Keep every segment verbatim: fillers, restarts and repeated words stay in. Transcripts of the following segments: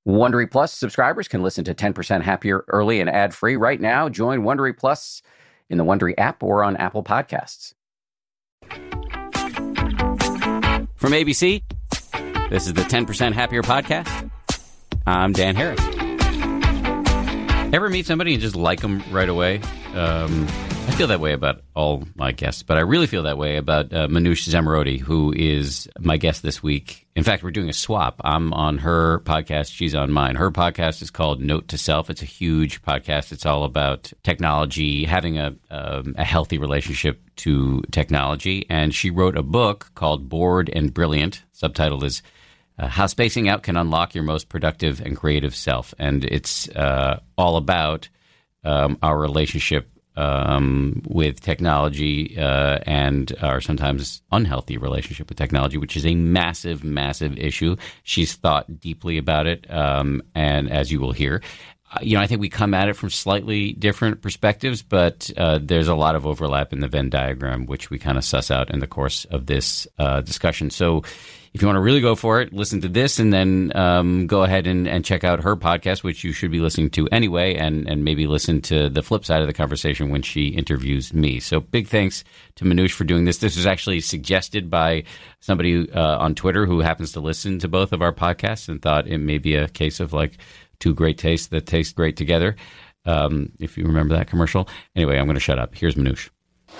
Wondery Plus subscribers can listen to ten percent Happier early and ad-free right now. Join Wondery Plus in the Wondery app or on Apple Podcasts. From A B C, this is the ten percent Happier podcast. I'm Dan Harris. Ever meet somebody and just like them right away? Um, I feel that way about all my guests, but I really feel that way about uh, Manoush Zomorodi, who is my guest this week. In fact, we're doing a swap. I'm on her podcast. She's on mine. Her podcast is called Note to Self. It's a huge podcast. It's all about technology, having a, um, a healthy relationship to technology. And she wrote a book called Bored and Brilliant. Subtitle is uh, How Spacing Out Can Unlock Your Most Productive and Creative Self. And it's uh, all about um, our relationship Um, with technology uh, and our sometimes unhealthy relationship with technology, which is a massive, massive issue. She's thought deeply about it, um, and as you will hear, uh, you know, I think we come at it from slightly different perspectives, but uh, there's a lot of overlap in the Venn diagram, which we kind of suss out in the course of this uh, discussion. So if you want to really go for it, listen to this and then um, go ahead and, and check out her podcast, which you should be listening to anyway, and, and maybe listen to the flip side of the conversation when she interviews me. So big thanks to Manoush for doing this. This was actually suggested by somebody uh, on Twitter who happens to listen to both of our podcasts and thought it may be a case of like two great tastes that taste great together, um, if you remember that commercial. Anyway, I'm going to shut up. Here's Manoush.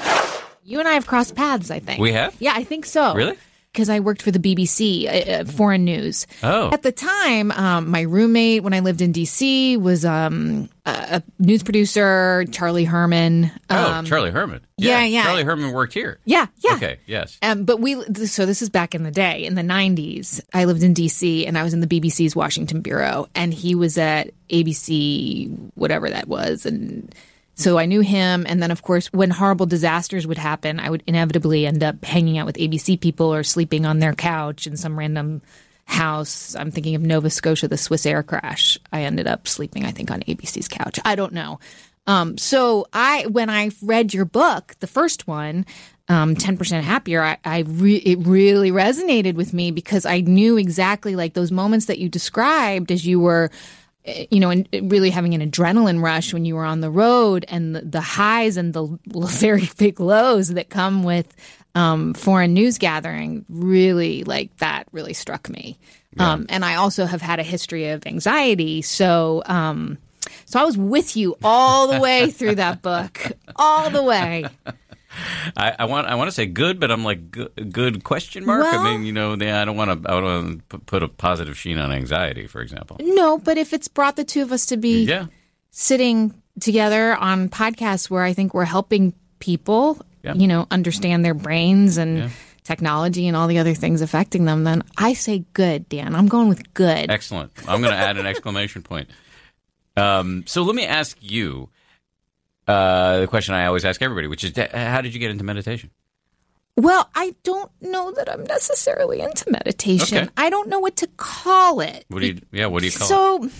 You and I have crossed paths, I think. We have? Yeah, I think so. Really? Because I worked for the B B C, uh, Foreign News. Oh. At the time, um, my roommate when I lived in D C was um, a, a news producer, Charlie Herman. Um, oh, Charlie Herman. Yeah, yeah. Charlie Herman worked here. Yeah, yeah. Okay, yes. Um, but we, so this is back in the day, in the nineties. I lived in D C and I was in the B B C's Washington Bureau, and he was at A B C, whatever that was, and so I knew him. And then, of course, when horrible disasters would happen, I would inevitably end up hanging out with A B C people or sleeping on their couch in some random house. I'm thinking of Nova Scotia, the Swiss air crash. I ended up sleeping, I think, on A B C's couch. I don't know. Um, so I, when I read your book, the first one, um, ten percent Happier, I, I re- it really resonated with me because I knew exactly like those moments that you described as you were, you know, and really having an adrenaline rush when you were on the road, and the, the highs and the very big lows that come with um, foreign news gathering. Really, like that really struck me. Yeah. Um, and I also have had a history of anxiety. So, um, so I was with you all the way through that book, all the way. I, I want I want to say good, but I'm like good, good question mark. Well, I mean, you know, I don't want to I don't want to put a positive sheen on anxiety, for example. No, but if it's brought the two of us to be yeah. sitting together on podcasts where I think we're helping people, yeah. you know, understand their brains and yeah. technology and all the other things affecting them, then I say good, Dan. I'm going with good. Excellent. I'm going to add an exclamation point. Um, so let me ask you. Uh, the question I always ask everybody, which is, how did you get into meditation? Well, I don't know that I'm necessarily into meditation. Okay. I don't know what to call it. What do you? Yeah, what do you call so, it? So,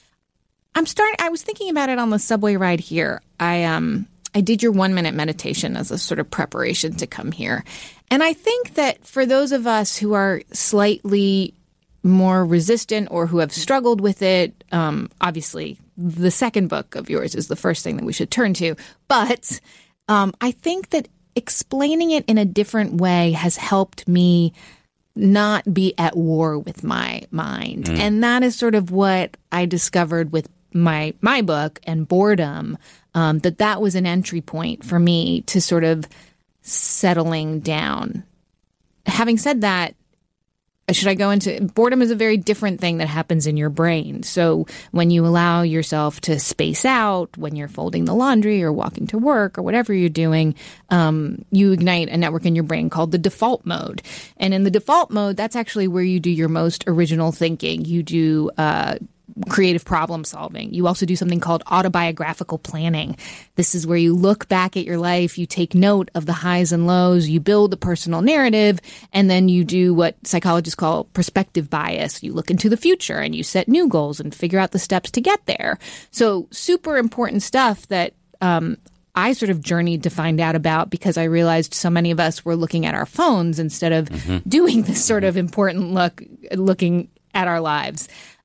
I'm starting. I was thinking about it on the subway ride here. I um, I did your one minute meditation as a sort of preparation to come here, and I think that for those of us who are slightly more resistant or who have struggled with it, um, obviously. The second book of yours is the first thing that we should turn to. But um, I think that explaining it in a different way has helped me not be at war with my mind. Mm. And that is sort of what I discovered with my my book and Boredom, um, that that was an entry point for me to sort of settling down. Having said that, should I go into boredom is a very different thing that happens in your brain. So when you allow yourself to space out, when you're folding the laundry or walking to work or whatever you're doing, um, you ignite a network in your brain called the default mode. And in the default mode, that's actually where you do your most original thinking. You do uh, creative problem solving. You also do something called autobiographical planning. This is where you look back at your life, you take note of the highs and lows, you build a personal narrative, and then you do what psychologists call perspective bias. You look into the future and you set new goals and figure out the steps to get there. So super important stuff that um, I sort of journeyed to find out about because I realized so many of us were looking at our phones instead of mm-hmm. doing this sort of important look, looking at our lives.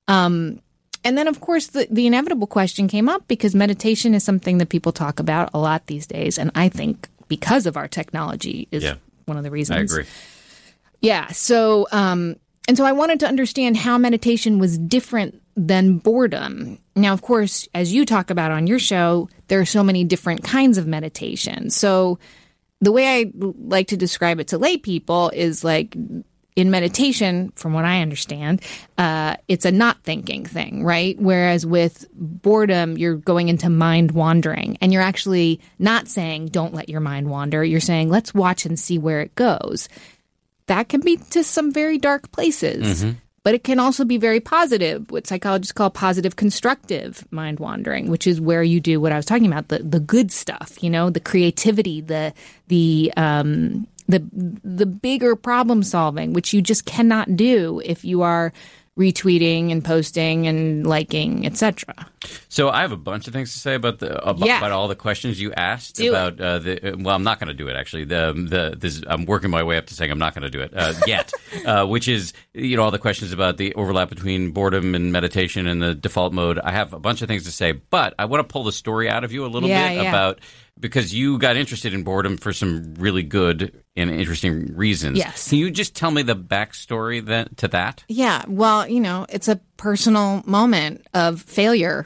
Um, and then, of course, the, the inevitable question came up because meditation is something that people talk about a lot these days. And I think because of our technology is yeah. one of the reasons. I agree. Yeah. So, um, and so I wanted to understand how meditation was different than boredom. Now, of course, as you talk about on your show, there are so many different kinds of meditation. So the way I like to describe it to lay people is like in meditation, from what I understand, uh, it's a not thinking thing, right? Whereas with boredom, you're going into mind wandering and you're actually not saying, don't let your mind wander. You're saying, let's watch and see where it goes. That can be to some very dark places, mm-hmm. but it can also be very positive, what psychologists call positive constructive mind wandering, which is where you do what I was talking about, the, the good stuff, you know, the creativity, the, the, um, the the bigger problem solving, which you just cannot do if you are retweeting and posting and liking, et cetera. So I have a bunch of things to say about the about, yeah. about all the questions you asked do about uh, the. Well, I'm not going to do it actually. The the this, I'm working my way up to saying I'm not going to do it uh, yet, uh, which is you know all the questions about the overlap between boredom and meditation and the default mode. I have a bunch of things to say, but I want to pull the story out of you a little yeah, bit yeah. about. Because you got interested in boredom for some really good and interesting reasons. Yes. Can you just tell me the backstory that, to that? Yeah. Well, you know, it's a personal moment of failure,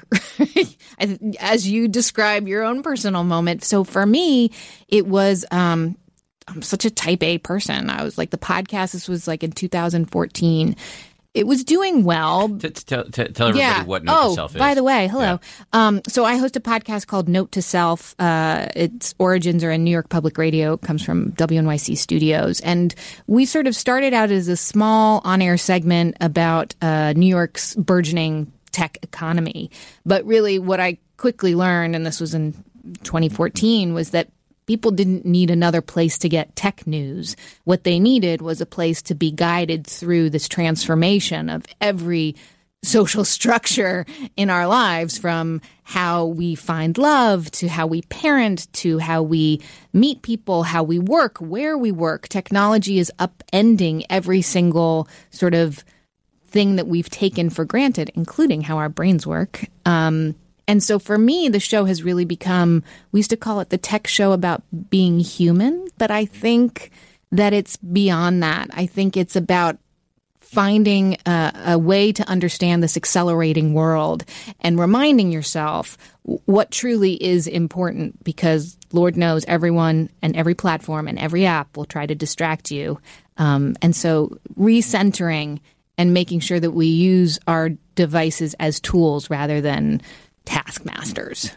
as you describe your own personal moment. So for me, it was um, I'm such a type A person. I was like the podcast. This was like in two thousand fourteen. It was doing well. T- t- t- tell everybody yeah. what Note oh, to Self is. By the way, hello. Yeah. Um, so I host a podcast called Note to Self. Uh, its origins are in New York Public Radio. It comes from W N Y C Studios. And we sort of started out as a small on-air segment about uh, New York's burgeoning tech economy. But really what I quickly learned, and this was in twenty fourteen, was that people didn't need another place to get tech news. What they needed was a place to be guided through this transformation of every social structure in our lives, from how we find love to how we parent to how we meet people, how we work, where we work. Technology is upending every single sort of thing that we've taken for granted, including how our brains work. Um, And so for me, the show has really become, we used to call it the tech show about being human, but I think that it's beyond that. I think it's about finding a, a way to understand this accelerating world and reminding yourself what truly is important, because Lord knows everyone and every platform and every app will try to distract you. Um, and so recentering and making sure that we use our devices as tools rather than taskmasters.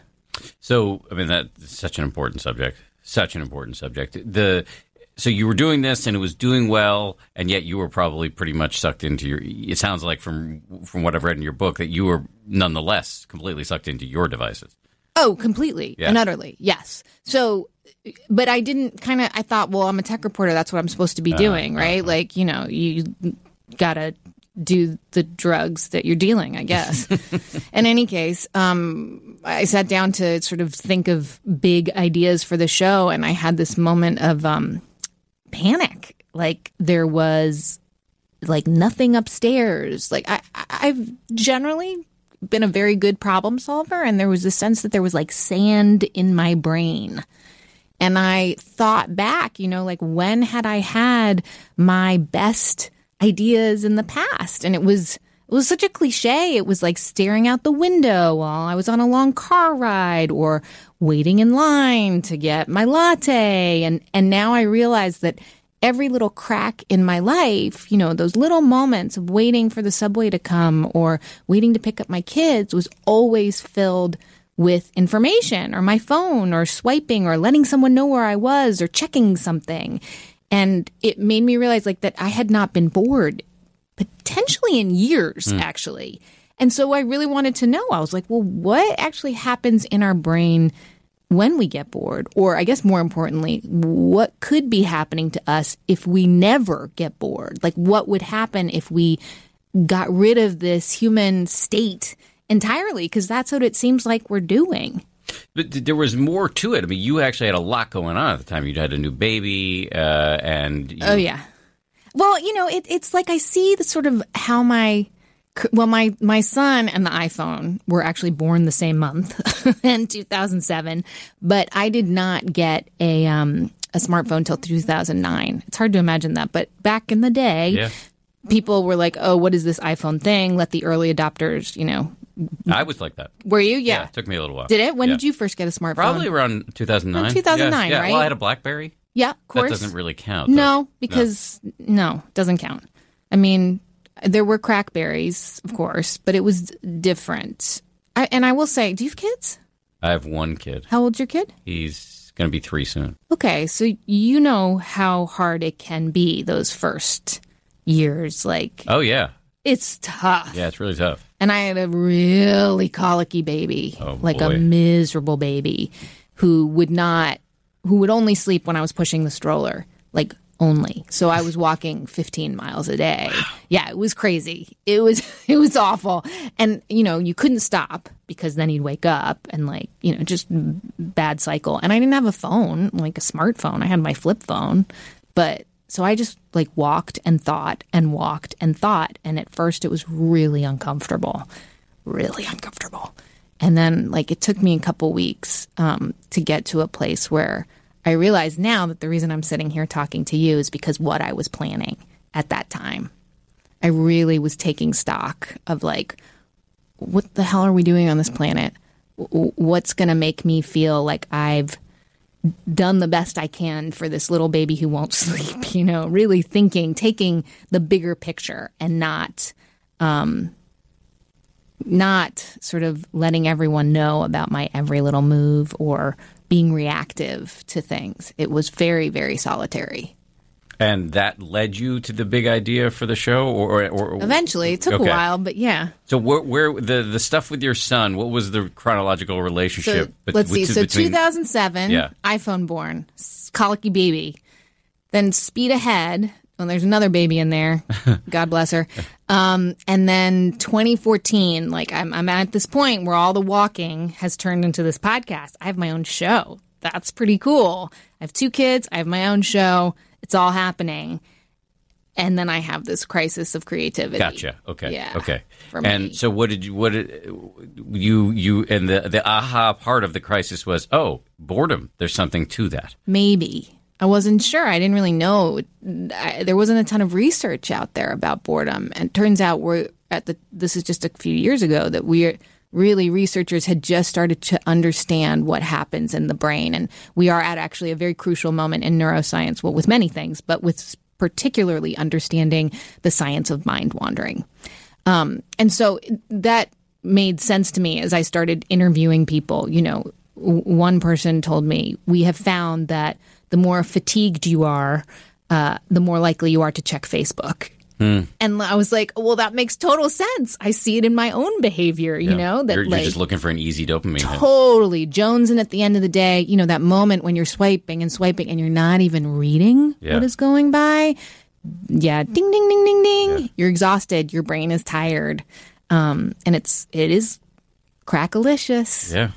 So, I mean, that's such an important subject. Such an important subject. The so you were doing this and it was doing well, and yet you were probably pretty much sucked into your. It sounds like from from what I've read in your book that you were nonetheless completely sucked into your devices. Oh, completely yeah. and utterly, yes. So, but I didn't kind of. I thought, well, I'm a tech reporter. That's what I'm supposed to be doing, uh, right? Uh, like, you know, you gotta do the drugs that you're dealing, I guess. In any case, um, I sat down to sort of think of big ideas for the show, and I had this moment of um, panic. Like there was like nothing upstairs. Like I, I've generally been a very good problem solver, and there was a sense that there was like sand in my brain. And I thought back, you know, like when had I had my best ideas in the past? And it was it was such a cliche. It was like staring out the window while I was on a long car ride or waiting in line to get my latte. And and now I realize that every little crack in my life, you know, those little moments of waiting for the subway to come or waiting to pick up my kids was always filled with information, or my phone, or swiping, or letting someone know where I was, or checking something. And it made me realize like that I had not been bored potentially in years, mm. actually. And so I really wanted to know. I was like, well, what actually happens in our brain when we get bored? Or I guess more importantly, what could be happening to us if we never get bored? Like what would happen if we got rid of this human state entirely? Because that's what it seems like we're doing. But there was more to it. I mean, you actually had a lot going on at the time. You had a new baby, uh, and you... oh yeah. Well, you know, it, it's like I see the sort of how my Well, my, my son and the iPhone were actually born the same month in two thousand seven, but I did not get a um, a smartphone till two thousand nine. It's hard to imagine that, but back in the day, Yeah. people were like, "Oh, what is this iPhone thing? Let the early adopters, you know." I was like that. Were you? Yeah. It took me a little while. Did it? When Yeah. did you first get a smartphone? Probably around two thousand nine. Around two thousand nine, yeah, yeah. right? Well, I had a BlackBerry. Yeah, of course. That doesn't really count. though. No, because no, doesn't count. I mean, there were crackberries, of course, but it was different. I, and I will say, do you have kids? I have one kid. How old's your kid? He's going to be three soon. Okay, so you know how hard it can be those first years. Like, Oh, yeah. it's tough. Yeah, it's really tough. And I had a really colicky baby, Oh, like boy. a miserable baby who would not, who would only sleep when I was pushing the stroller, like only. So I was walking fifteen miles a day. Yeah, it was crazy. It was, it was awful. And, you know, you couldn't stop because then he'd wake up and like, you know, just bad cycle. And I didn't have a phone, like a smartphone. I had my flip phone, but so I just like walked and thought and walked and thought. And at first it was really uncomfortable, really uncomfortable. And then like it took me a couple weeks um, to get to a place where I realize now that the reason I'm sitting here talking to you is because what I was planning at that time. I really was taking stock of like, what the hell are we doing on this planet? W- What's going to make me feel like I've done the best I can for this little baby who won't sleep, you know, really thinking, taking the bigger picture and not, um, not sort of letting everyone know about my every little move or being reactive to things. It was very, very solitary. And that led you to the big idea for the show? or, or, or Eventually. It took Okay. a while, but yeah. So where, where the, the stuff with your son, what was the chronological So relationship? bet- let's see. between- So two thousand seven, Yeah. iPhone born, s- colicky baby. Then speed ahead. Well, there's another baby in there. God bless her. Um, and then twenty fourteen, like I'm, I'm at this point where all the walking has turned into this podcast. I have my own show. That's pretty cool. I have two kids. I have my own show. It's all happening. And then I have this crisis of creativity. Gotcha. Okay. Yeah, Okay. for And me. so, what did you? What did you? You and the the aha part of the crisis was, oh, boredom. There's something to that. Maybe. I wasn't sure. I didn't really know. I, there wasn't a ton of research out there about boredom. And it turns out we're at the, this is just a few years ago that we're really, researchers had just started to understand what happens in the brain. And we are at actually a very crucial moment in neuroscience, well, with many things, but with particularly understanding the science of mind wandering. Um, and so that made sense to me as I started interviewing people. You know, w- one person told me, we have found that the more fatigued you are, uh, the more likely you are to check Facebook. Hmm. And I was like, well, that makes total sense. I see it in my own behavior, you Yeah. know, that you're, like you're just looking for an easy dopamine hit. totally Jonesing at the end of the day, you know, that moment when you're swiping and swiping and you're not even reading Yeah. what is going by. Yeah. Ding, ding, ding, ding, ding. You're exhausted. Your brain is tired. Um, and it's, it is crackalicious. Yeah.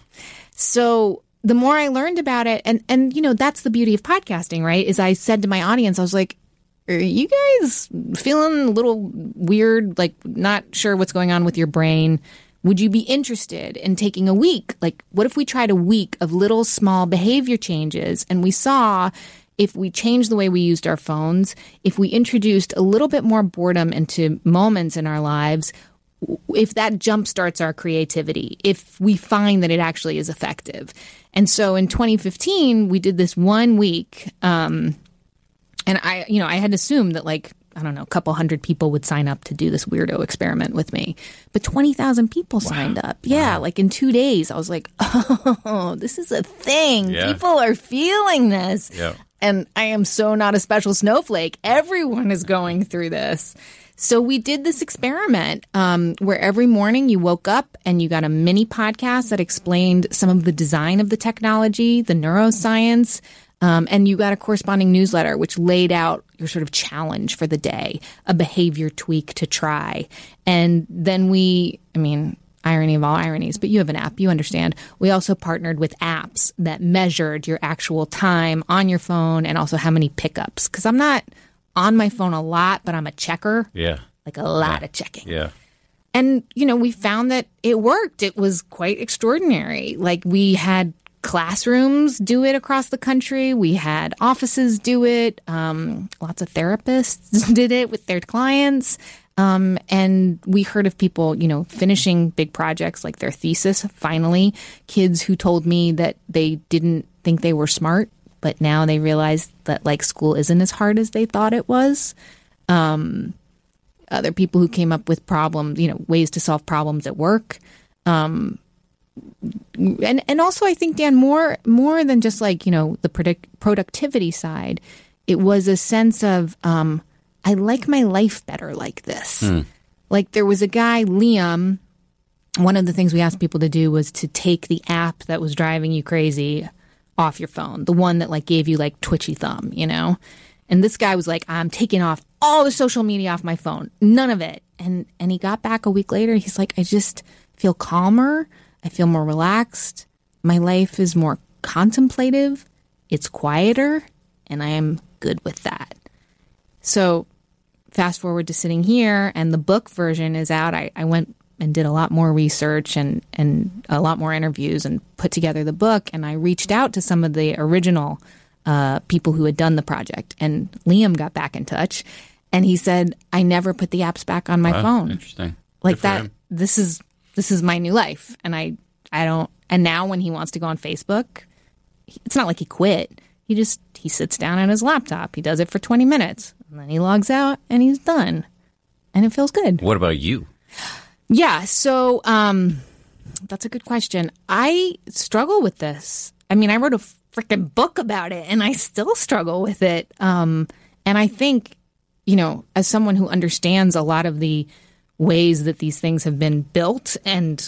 So the more I learned about it, and, and, you know, that's the beauty of podcasting, right? Is I said to my audience, I was like, are you guys feeling a little weird, like not sure what's going on with your brain? Would you be interested in taking a week? Like, what if we tried a week of little small behavior changes and we saw if we changed the way we used our phones, if we introduced a little bit more boredom into moments in our lives, if that jumpstarts our creativity, if we find that it actually is effective. And so in twenty fifteen, we did this one week. Um, and I, you know, I had assumed that like, I don't know, a couple hundred people would sign up to do this weirdo experiment with me. But twenty thousand people wow. signed up. Yeah, wow. Like in two days, I was like, oh, this is a thing. Yeah. People are feeling this. Yeah. And I am so not a special snowflake. Everyone is going through this. So we did this experiment um, where every morning you woke up and you got a mini podcast that explained some of the design of the technology, the neuroscience, um, and you got a corresponding newsletter which laid out your sort of challenge for the day, a behavior tweak to try. And then we, I mean, irony of all ironies, but you have an app, you understand. We also partnered with apps that measured your actual time on your phone and also how many pickups. Because I'm not on my phone a lot, but I'm a checker. Yeah. Like a lot yeah. of checking. Yeah. and, you know, we found that it worked. It was quite extraordinary. Like, we had classrooms do it across the country. We had offices do it. Um, lots of therapists did it with their clients. Um, and we heard of people, you know, finishing big projects like their thesis. Finally, kids who told me that they didn't think they were smart, but now they realize that, like, school isn't as hard as they thought it was. Um, other people who came up with problems, you know, ways to solve problems at work. Um, and, and also, I think, Dan, more, more than just like, you know, the product, productivity side, it was a sense of, um, I like my life better like this. Mm. Like, there was a guy, Liam, one of the things we asked people to do was to take the app that was driving you crazy off your phone, the one that like gave you like twitchy thumb, you know? And this guy was like, I'm taking off all the social media off my phone, none of it. And and he got back a week later. He's like, I just feel calmer. I feel more relaxed. My life is more contemplative. It's quieter, and I am good with that. So fast forward to sitting here, and the book version is out. I, I went and did a lot more research and, and a lot more interviews and put together the book. And I reached out to some of the original uh, people who had done the project. And Liam got back in touch, and he said, I never put the apps back on my wow, phone. Interesting. Like that. Him. This is this is my new life. And I, I don't. And now when he wants to go on Facebook, it's not like he quit. He just he sits down at his laptop. He does it for twenty minutes. And then he logs out and he's done. And it feels good. What about you? Yeah, so um, that's a good question. I struggle with this. I mean, I wrote a freaking book about it, and I still struggle with it. Um, and I think, you know, as someone who understands a lot of the ways that these things have been built and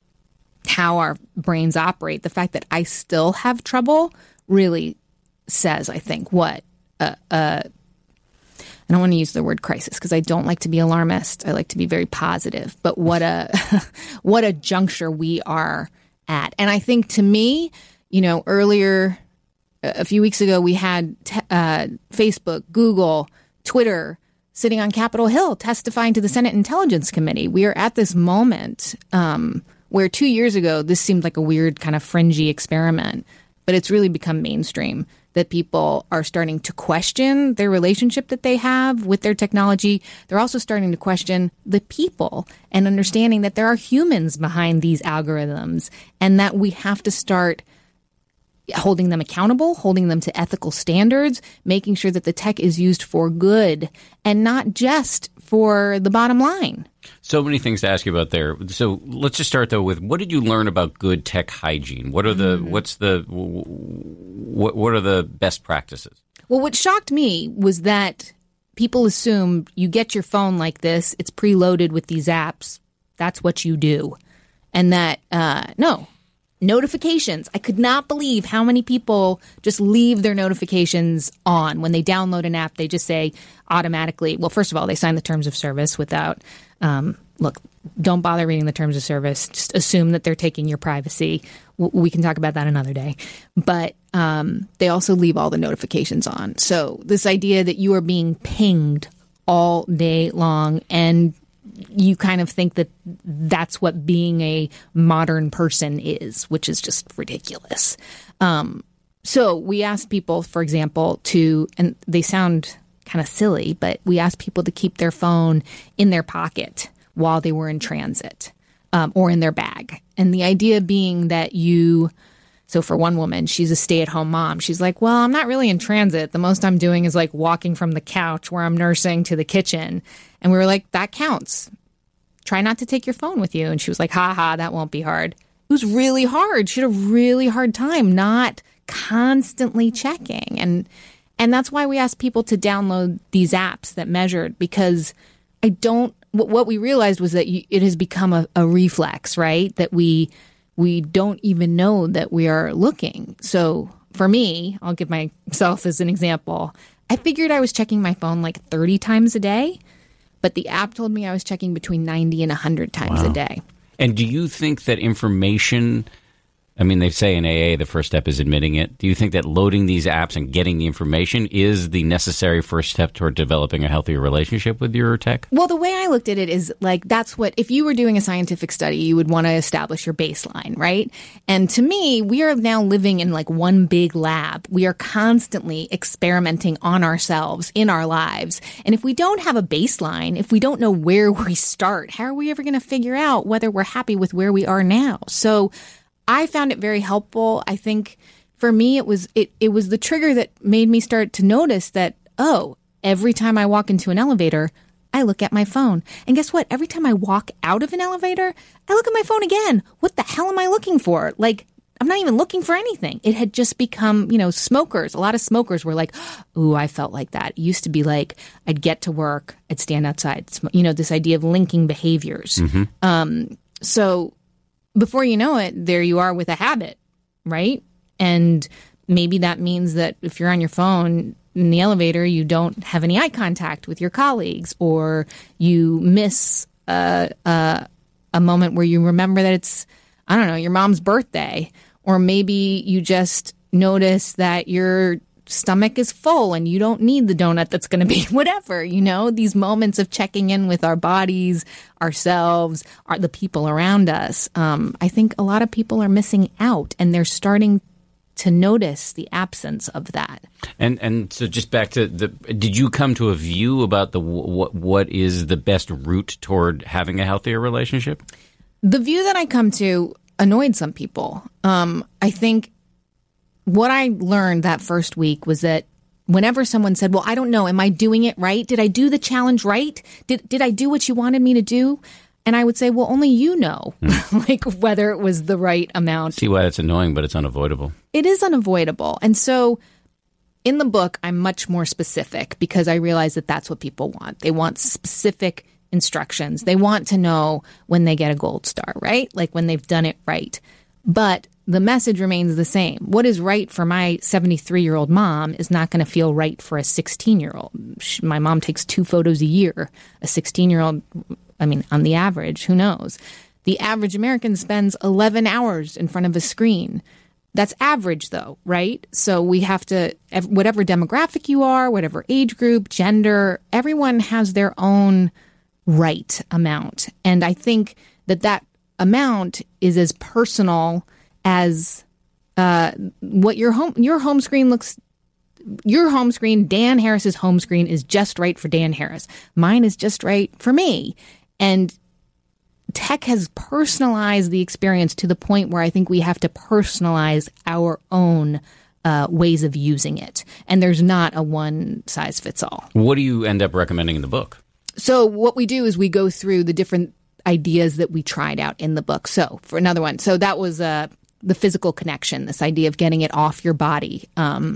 how our brains operate, the fact that I still have trouble really says, I think, what uh, uh, I don't want to use the word crisis because I don't like to be alarmist. I like to be very positive. But what a what a juncture we are at. And I think, to me, you know, earlier, a few weeks ago, we had t- uh, Facebook, Google, Twitter sitting on Capitol Hill testifying to the Senate Intelligence Committee. We are at this moment um, where two years ago, this seemed like a weird kind of fringy experiment, but it's really become mainstream. That people are starting to question their relationship that they have with their technology. They're also starting to question the people and understanding that there are humans behind these algorithms and that we have to start holding them accountable, holding them to ethical standards, making sure that the tech is used for good and not just for the bottom line. So many things to ask you about there. So let's just start though with, what did you learn about good tech hygiene? What are the mm. what's the what what are the best practices? Well, what shocked me was that people assume you get your phone like this, it's preloaded with these apps. That's what you do, and that uh, no. Notifications. I could not believe how many people just leave their notifications on. When they download an app, they just say automatically, well, first of all, they sign the terms of service without, um, look, don't bother reading the terms of service. Just assume that they're taking your privacy. We can talk about that another day. But um, they also leave all the notifications on. So this idea that you are being pinged all day long, and you kind of think that that's what being a modern person is, which is just ridiculous. Um, so we asked people, for example, to, and they sound kind of silly, but we asked people to keep their phone in their pocket while they were in transit um, or in their bag. And the idea being that you, so for one woman, she's a stay-at-home mom. She's like, well, I'm not really in transit. The most I'm doing is like walking from the couch where I'm nursing to the kitchen. And we were like, that counts. Try not to take your phone with you. And she was like, ha ha, that won't be hard. It was really hard. She had a really hard time not constantly checking. And and that's why we asked people to download these apps that measured, because I don't, what we realized was that you, it has become a, a reflex, right? That we we don't even know that we are looking. So for me, I'll give myself as an example. I figured I was checking my phone like thirty times a day. But the app told me I was checking between ninety and one hundred times wow. a day. And do you think that information I mean, they say in A A the first step is admitting it. Do you think that loading these apps and getting the information is the necessary first step toward developing a healthier relationship with your tech? Well, the way I looked at it is like that's what, if you were doing a scientific study, you would want to establish your baseline, right? And to me, we are now living in like one big lab. We are constantly experimenting on ourselves in our lives. And if we don't have a baseline, if we don't know where we start, how are we ever going to figure out whether we're happy with where we are now? So I found it very helpful. I think for me, it was it, it was the trigger that made me start to notice that, oh, every time I walk into an elevator, I look at my phone. And guess what? Every time I walk out of an elevator, I look at my phone again. What the hell am I looking for? Like, I'm not even looking for anything. It had just become, you know, smokers. A lot of smokers were like, ooh, I felt like that. It used to be like, I'd get to work, I'd stand outside. You know, this idea of linking behaviors. Mm-hmm. Um, so before you know it, there you are with a habit, right? And maybe that means that if you're on your phone in the elevator, you don't have any eye contact with your colleagues, or you miss a, a, a moment where you remember that it's, I don't know, your mom's birthday, or maybe you just notice that your stomach is full and you don't need the donut that's going to be whatever, you know, these moments of checking in with our bodies, ourselves, our, the people around us. Um, I think a lot of people are missing out, and they're starting to notice the absence of that. And and so just back to the, did you come to a view about the what what is the best route toward having a healthier relationship? The view that I come to annoyed some people. Um, I think what I learned that first week was that whenever someone said, well, I don't know, am I doing it right? Did I do the challenge right? Did did I do what you wanted me to do? And I would say, well, only you know, mm. like whether it was the right amount. See why it's annoying, but it's unavoidable. It is unavoidable. And so in the book, I'm much more specific because I realize that that's what people want. They want specific instructions. They want to know when they get a gold star, right? Like when they've done it right. But the message remains the same. What is right for my seventy-three-year-old mom is not going to feel right for a sixteen-year-old. My mom takes two photos a year. A sixteen-year-old, I mean, on the average, who knows? The average American spends eleven hours in front of a screen. That's average, though, right? So we have to, whatever demographic you are, whatever age group, gender, everyone has their own right amount. And I think that that amount is as personal as uh, what your home your home screen looks. Your home screen, Dan Harris's home screen, is just right for Dan Harris. Mine is just right for me. And tech has personalized the experience to the point where I think we have to personalize our own uh, ways of using it. And there's not a one size fits all. What do you end up recommending in the book? So what we do is we go through the different ideas that we tried out in the book. So for another one, so that was uh, the physical connection, this idea of getting it off your body. Um,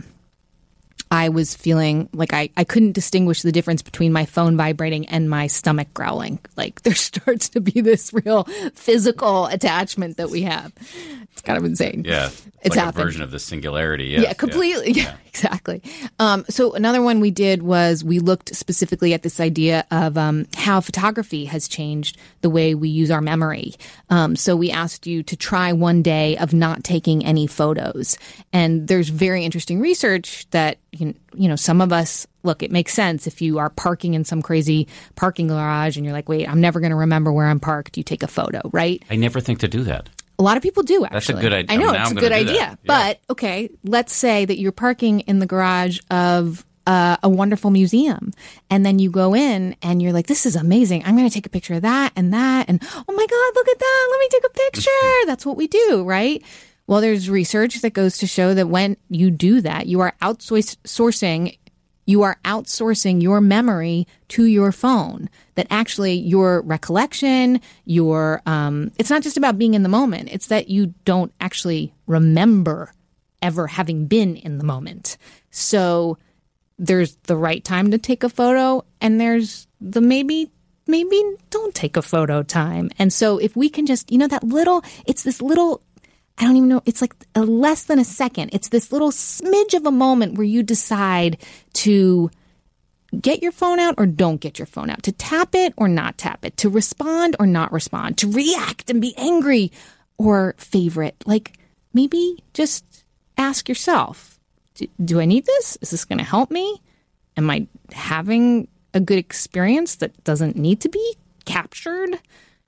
I was feeling like I, I couldn't distinguish the difference between my phone vibrating and my stomach growling. Like there starts to be this real physical attachment that we have. It's kind of insane. Yeah. It's like happened. A version of the singularity. Yes. Yeah, completely. Yeah, yeah exactly. Um, so another one we did was we looked specifically at this idea of um, how photography has changed the way we use our memory. Um, so we asked you to try one day of not taking any photos. And there's very interesting research that, you know, some of us, look, it makes sense if you are parking in some crazy parking garage and you're like, wait, I'm never going to remember where I'm parked. You take a photo, right? I never think to do that. A lot of people do, actually. That's a good idea. I know, now it's I'm a good do idea. Yeah. But, okay, let's say that you're parking in the garage of uh, a wonderful museum. And then you go in and you're like, this is amazing. I'm going to take a picture of that and that. And, oh, my God, look at that. Let me take a picture. That's what we do, right? Well, there's research that goes to show that when you do that, you are outsourcing You are outsourcing your memory to your phone. That actually your recollection, your um, it's not just about being in the moment. It's that you don't actually remember ever having been in the moment. So there's the right time to take a photo, and there's the maybe maybe don't take a photo time. And so if we can just, you know, that little, it's this little. I don't even know. It's like a less than a second. It's this little smidge of a moment where you decide to get your phone out or don't get your phone out, to tap it or not tap it, to respond or not respond, to react and be angry or favorite. Like maybe just ask yourself, do, do I need this? Is this going to help me? Am I having a good experience that doesn't need to be captured?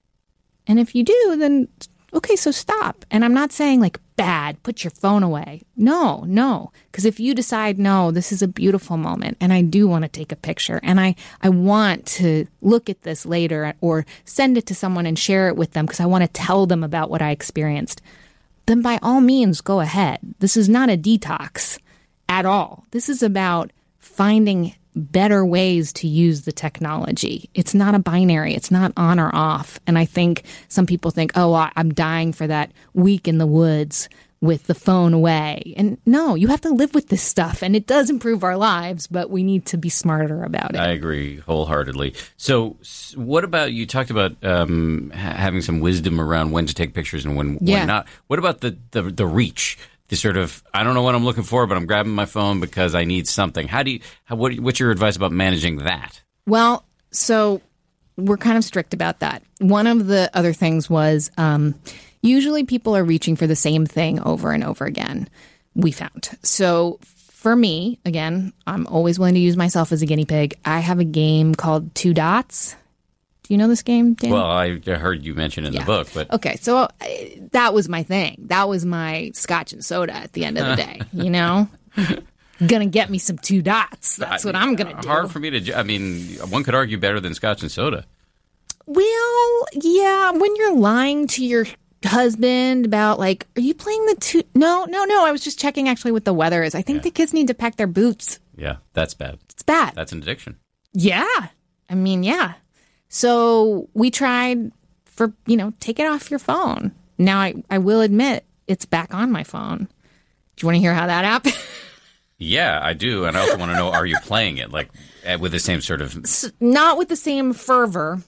And if you do, then okay, so stop. And I'm not saying like bad, put your phone away. No, no. Because if you decide, no, this is a beautiful moment and I do want to take a picture and I, I want to look at this later or send it to someone and share it with them because I want to tell them about what I experienced, then by all means, go ahead. This is not a detox at all. This is about finding better ways to use the technology. It's not a binary. It's not on or off. And I think some people think, oh, I'm dying for that week in the woods with the phone away. And no, you have to live with this stuff. And it does improve our lives, but we need to be smarter about it. I agree wholeheartedly. So what about, you talked about um, ha- having some wisdom around when to take pictures and when, yeah. when not. What about the, the, the reach? The sort of, I don't know what I'm looking for, but I'm grabbing my phone because I need something. How do you, how, what, what's your advice about managing that? Well, so we're kind of strict about that. One of the other things was um, usually people are reaching for the same thing over and over again, we found. So for me, again, I'm always willing to use myself as a guinea pig. I have a game called Two Dots. Do you know this game, Dan? Well, I heard you mention it in yeah. the book, but okay. So uh, that was my thing. That was my scotch and soda at the end of the day. You know, gonna get me some Two Dots. That's what I'm gonna do. Hard for me to. I mean, one could argue better than scotch and soda. Well, yeah. When you're lying to your husband about like, are you playing the two? No, no, no. I was just checking actually what the weather is. I think yeah. the kids need to pack their boots. Yeah, that's bad. It's bad. That's an addiction. Yeah, I mean, yeah. So we tried for, you know, take it off your phone. Now, I, I will admit it's back on my phone. Do you want to hear how that happened? Yeah, I do. And I also want to know, are you playing it like with the same sort of... Not with the same fervor.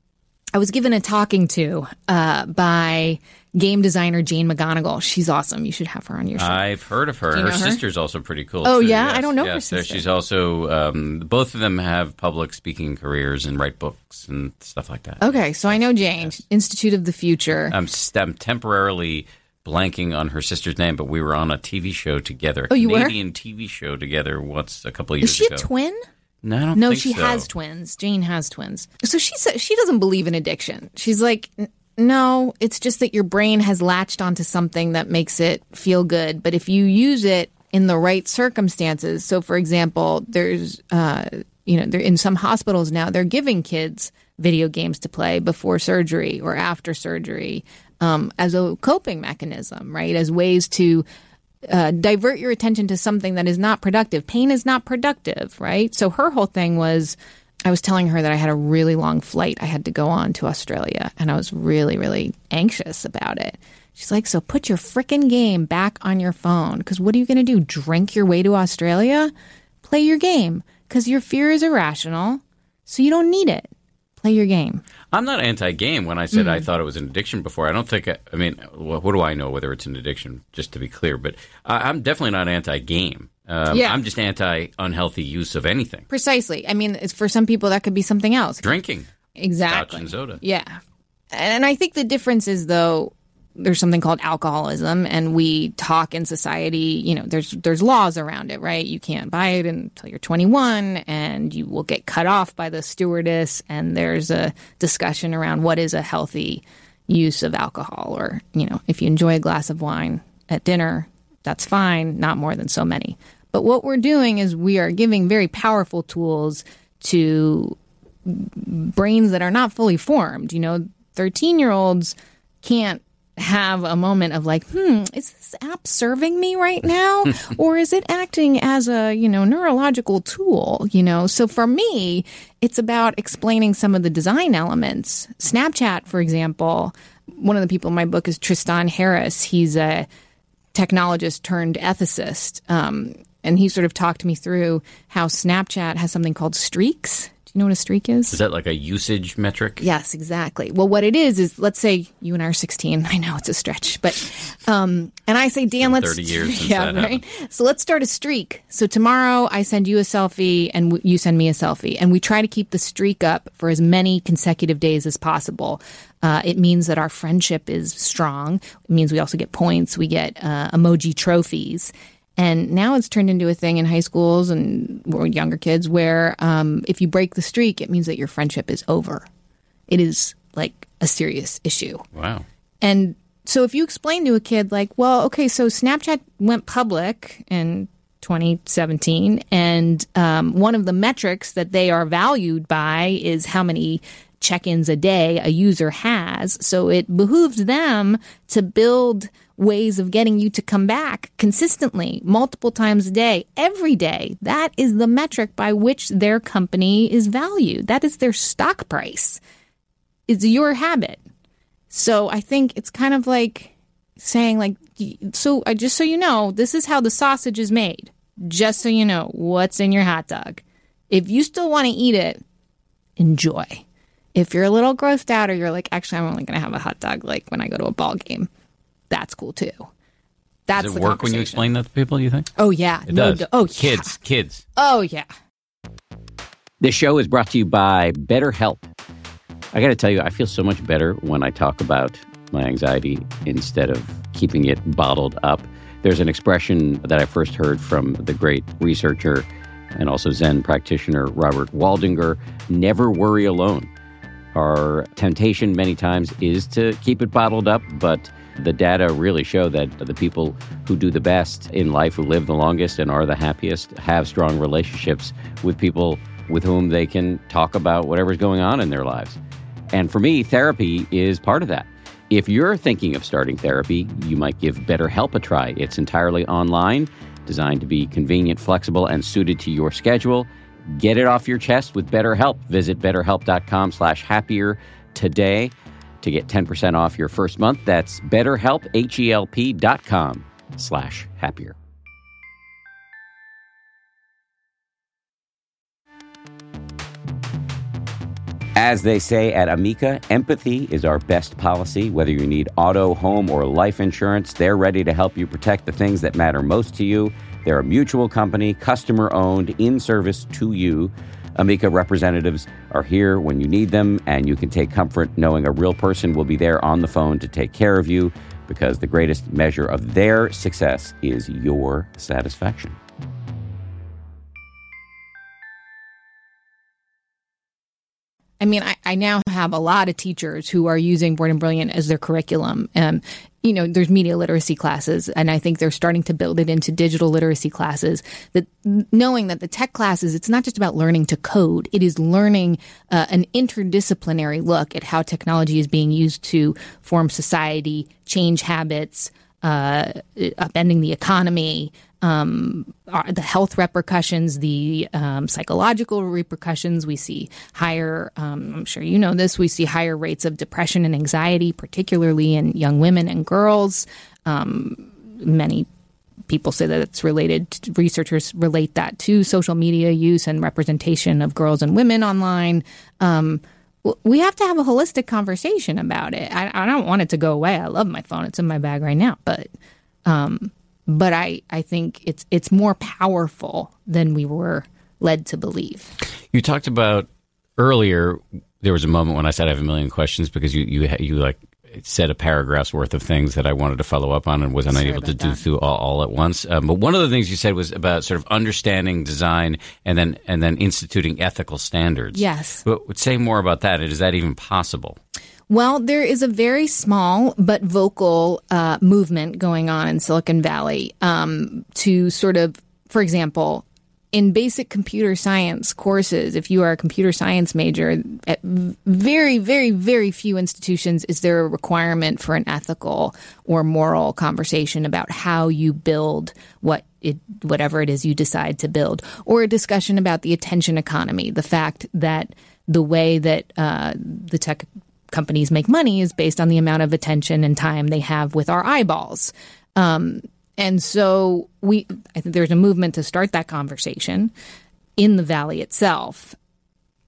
I was given a talking to uh, by game designer Jane McGonigal. She's awesome. You should have her on your show. I've heard of her. Do you Her know her? sister's also pretty cool. Oh, too. yeah? Yes, I don't know yes. her So sister. she's also, um, both of them have public speaking careers and write books and stuff like that. Okay, so I know Jane, yes. Institute of the Future. I'm, I'm temporarily blanking on her sister's name, but we were on a T V show together. A oh, you Canadian were? T V show together once a couple of years Is she ago. a twin? No, I don't no, think she so. has twins. Jane has twins. So she said she doesn't believe in addiction. She's like, no, it's just that your brain has latched onto something that makes it feel good. But if you use it in the right circumstances, so for example, there's, uh, you know, they're in some hospitals now, they're giving kids video games to play before surgery or after surgery um, as a coping mechanism, right? As ways to uh, divert your attention to something that is not productive. Pain is not productive, right? So her whole thing was, I was telling her that I had a really long flight I had to go on to Australia, and I was really, really anxious about it. She's like, so put your frickin' game back on your phone, because what are you going to do, drink your way to Australia? Play your game, because your fear is irrational, so you don't need it. Play your game. I'm not anti-game. When I said Mm. I thought it was an addiction before, I don't think, I, I mean, what, what do I know whether it's an addiction, just to be clear, but I, I'm definitely not anti-game. Um, Yeah. I'm just anti-unhealthy use of anything. Precisely. I mean, it's, for some people, that could be something else. Drinking. Exactly. Scotch and soda. Yeah. And I think the difference is, though, there's something called alcoholism, and we talk in society, you know, there's there's laws around it, right? You can't buy it until you're twenty-one, and you will get cut off by the stewardess, and there's a discussion around what is a healthy use of alcohol, or, you know, if you enjoy a glass of wine at dinner, that's fine, not more than so many. But what we're doing is we are giving very powerful tools to brains that are not fully formed. You know, thirteen-year-olds can't have a moment of like, hmm, is this app serving me right now? Or is it acting as a, you know, neurological tool, you know? So for me, it's about explaining some of the design elements. Snapchat, for example, one of the people in my book is Tristan Harris. He's a technologist turned ethicist. Um, and he sort of talked me through how Snapchat has something called streaks. You know what a streak is? Is that like a usage metric? Yes, exactly. Well, what it is is, let's say you and I are sixteen. I know it's a stretch, but um, and I say, Dan, let's thirty years since yeah, that right. happened. So let's start a streak. So tomorrow I send you a selfie and w- you send me a selfie, and we try to keep the streak up for as many consecutive days as possible. Uh, it means that our friendship is strong. It means we also get points. We get uh, emoji trophies. And now it's turned into a thing in high schools and or younger kids where um, if you break the streak, it means that your friendship is over. It is like a serious issue. Wow. And so if you explain to a kid like, well, okay, so Snapchat went public in twenty seventeen, and um, one of the metrics that they are valued by is how many check-ins a day a user has. So it behooves them to build ways of getting you to come back consistently, multiple times a day, every day. That is the metric by which their company is valued. That is their stock price. It's your habit. So I think it's kind of like saying, like, so I just so you know, this is how the sausage is made. Just so you know what's in your hot dog. If you still want to eat it, enjoy. If you're a little grossed out or you're like, actually, I'm only going to have a hot dog like when I go to a ball game, that's cool too. That's Does it the work when you explain that to people, you think? Oh, yeah. It no, does. do- oh, Kids, yeah. kids. Oh, yeah. This show is brought to you by BetterHelp. I got to tell you, I feel so much better when I talk about my anxiety instead of keeping it bottled up. There's an expression that I first heard from the great researcher and also Zen practitioner Robert Waldinger: never worry alone. Our temptation many times is to keep it bottled up, but the data really show that the people who do the best in life, who live the longest and are the happiest, have strong relationships with people with whom they can talk about whatever's going on in their lives. And for me, therapy is part of that. If you're thinking of starting therapy, you might give BetterHelp a try. It's entirely online, designed to be convenient, flexible, and suited to your schedule. Get it off your chest with BetterHelp. Visit betterhelp.com slash happier today to get ten percent off your first month. That's betterhelp, H-E-L-P dot com slash happier. As they say at Amica, empathy is our best policy. Whether you need auto, home, or life insurance, they're ready to help you protect the things that matter most to you. They're a mutual company, customer-owned, in service to you. Amica representatives are here when you need them, and you can take comfort knowing a real person will be there on the phone to take care of you, because the greatest measure of their success is your satisfaction. I mean, I, I now have a lot of teachers who are using Bored and Brilliant as their curriculum. Um, you know, there's media literacy classes, and I think they're starting to build it into digital literacy classes. That knowing that the tech classes, it's not just about learning to code. It is learning uh, an interdisciplinary look at how technology is being used to form society, change habits, uh, upending the economy, um, are the health repercussions, the um, psychological repercussions. We see higher, um, I'm sure you know this, we see higher rates of depression and anxiety, particularly in young women and girls. Um, many people say that it's related, to, researchers relate that to social media use and representation of girls and women online. Um, we have to have a holistic conversation about it. I, I don't want it to go away. I love my phone. It's in my bag right now. But um, but I, I think it's it's more powerful than we were led to believe. You talked about earlier, there was a moment when I said I have a million questions because you, you, you like said a paragraph's worth of things that I wanted to follow up on and was unable to do that. through all, all at once. Um, but one of the things you said was about sort of understanding design and then and then instituting ethical standards. Yes. But say more about that. Is that even possible? Well, there is a very small but vocal uh, movement going on in Silicon Valley um, to sort of, for example, in basic computer science courses, if you are a computer science major, at very, very, very few institutions is there a requirement for an ethical or moral conversation about how you build what it, whatever it is you decide to build, or a discussion about the attention economy, the fact that the way that uh, the tech companies make money is based on the amount of attention and time they have with our eyeballs. Um, And so we, I think there's a movement to start that conversation in the Valley itself.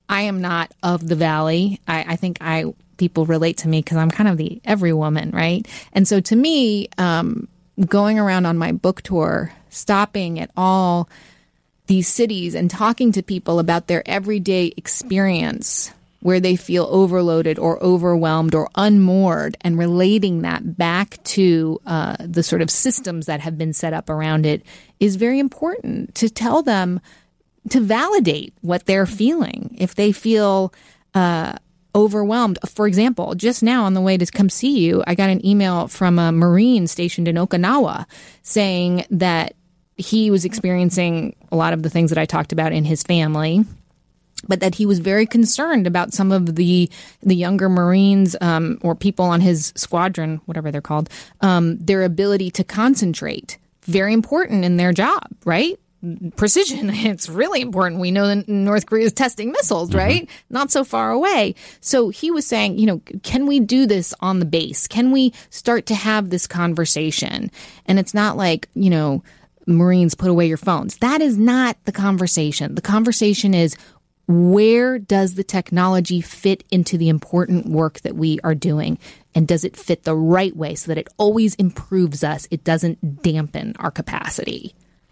I am not of the Valley. I, I think I people relate to me because I'm kind of the every woman, right? And so to me, um, going around on my book tour, stopping at all these cities and talking to people about their everyday experience where they feel overloaded or overwhelmed or unmoored, and relating that back to uh, the sort of systems that have been set up around it is very important to tell them, to validate what they're feeling. If they feel uh, overwhelmed, for example, just now on the way to come see you, I got an email from a Marine stationed in Okinawa saying that he was experiencing a lot of the things that I talked about in his family, but that he was very concerned about some of the the younger Marines um, or people on his squadron, whatever they're called, um, their ability to concentrate. Very important in their job, right? Precision. It's really important. We know that North Korea is testing missiles, right? Mm-hmm. Not so far away. So he was saying, you know, can we do this on the base? Can we start to have this conversation? And it's not like, you know, Marines, put away your phones. That is not the conversation. The conversation is, where does the technology fit into the important work that we are doing? And does it fit the right way so that it always improves us? It doesn't dampen our capacity.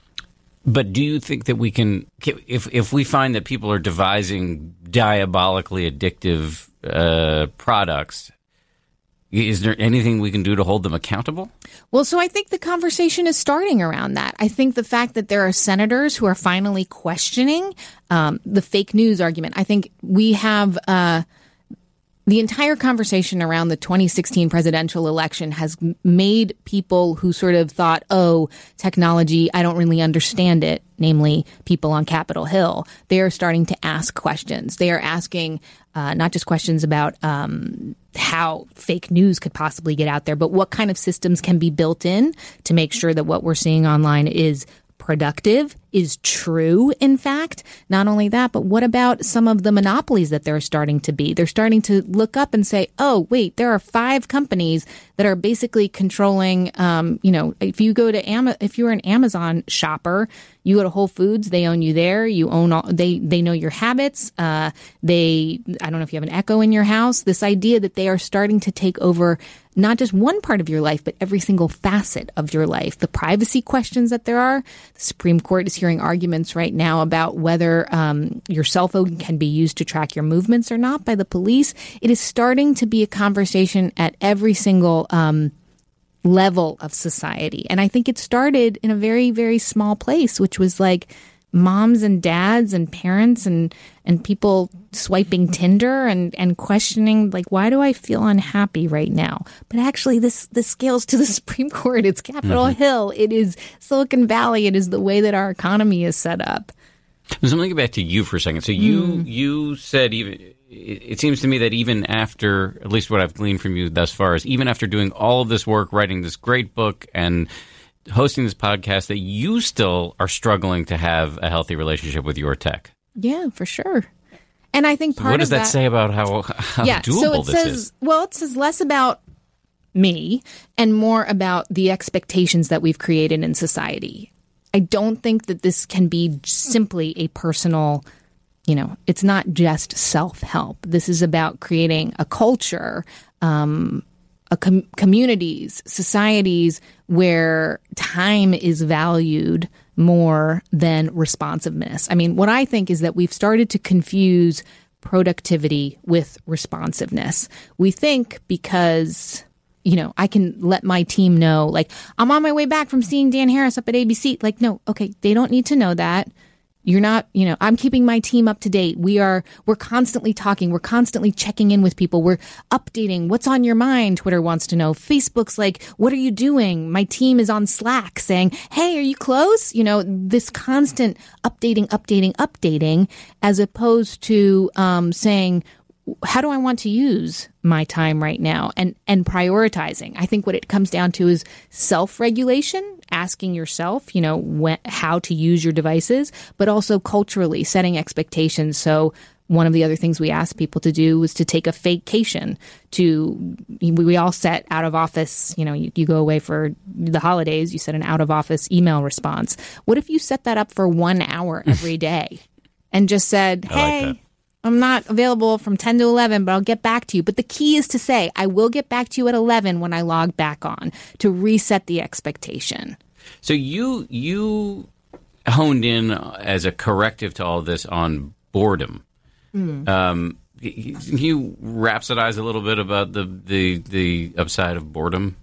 But do you think that we can, if if we find that people are devising diabolically addictive uh, products, is there anything we can do to hold them accountable? Well, so I think the conversation is starting around that. I think the fact that there are senators who are finally questioning um, the fake news argument. I think we have uh, the entire conversation around the twenty sixteen presidential election has made people who sort of thought, oh, technology, I don't really understand it, namely people on Capitol Hill. They are starting to ask questions. They are asking Uh, not just questions about um, how fake news could possibly get out there, but what kind of systems can be built in to make sure that what we're seeing online is productive, is true, in fact. Not only that, but what about some of the monopolies that they're starting to be? They're starting to look up and say, oh, wait, there are five companies that are basically controlling, um, you know, if you go to Am- if you're an Amazon shopper, you go to Whole Foods, they own you there. You own all, they, they know your habits. Uh, they, I don't know if you have an Echo in your house. This idea that they are starting to take over not just one part of your life, but every single facet of your life. The privacy questions that there are. The Supreme Court is hearing arguments right now about whether um, your cell phone can be used to track your movements or not by the police. It is starting to be a conversation at every single um, level of society. And I think it started in a very, very small place, which was like moms and dads and parents and, and people swiping Tinder and, and questioning, like, why do I feel unhappy right now? But actually, this, this scales to the Supreme Court. It's Capitol mm-hmm. Hill. It is Silicon Valley. It is the way that our economy is set up. So let me get back to you for a second. So you mm. you said, even it seems to me that even after, at least what I've gleaned from you thus far, is even after doing all of this work, writing this great book and hosting this podcast, that you still are struggling to have a healthy relationship with your tech. Yeah, for sure. And I think part what does of that, that say about how, how yeah, doable so it this says, is? Well, it says less about me and more about the expectations that we've created in society. I don't think that this can be simply a personal, you know, it's not just self-help. This is about creating a culture, um, a com- communities, societies where time is valued more than responsiveness. I mean, what I think is that we've started to confuse productivity with responsiveness. We think because, you know, I can let my team know, like, I'm on my way back from seeing Dan Harris up at A B C. Like, no, okay, they don't need to know that. You're not, you know, I'm keeping my team up to date. We are, we're constantly talking. We're constantly checking in with people. We're updating what's on your mind. Twitter wants to know. Facebook's like, what are you doing? My team is on Slack saying, hey, are you close? You know, this constant updating, updating, updating, as opposed to um, saying, how do I want to use my time right now? And, and prioritizing. I think what it comes down to is self-regulation, asking yourself, you know, when, how to use your devices, but also culturally setting expectations. So one of the other things we asked people to do was to take a vacation. To we all set out of office, you know, you, you go away for the holidays, you set an out of office email response. What if you set that up for one hour every day and just said, hey, like I'm not available from ten to eleven, but I'll get back to you. But the key is to say, I will get back to you at eleven when I log back on, to reset the expectation. So you you honed in as a corrective to all this on boredom. Mm. Um, can you rhapsodize a little bit about the, the, the upside of boredom?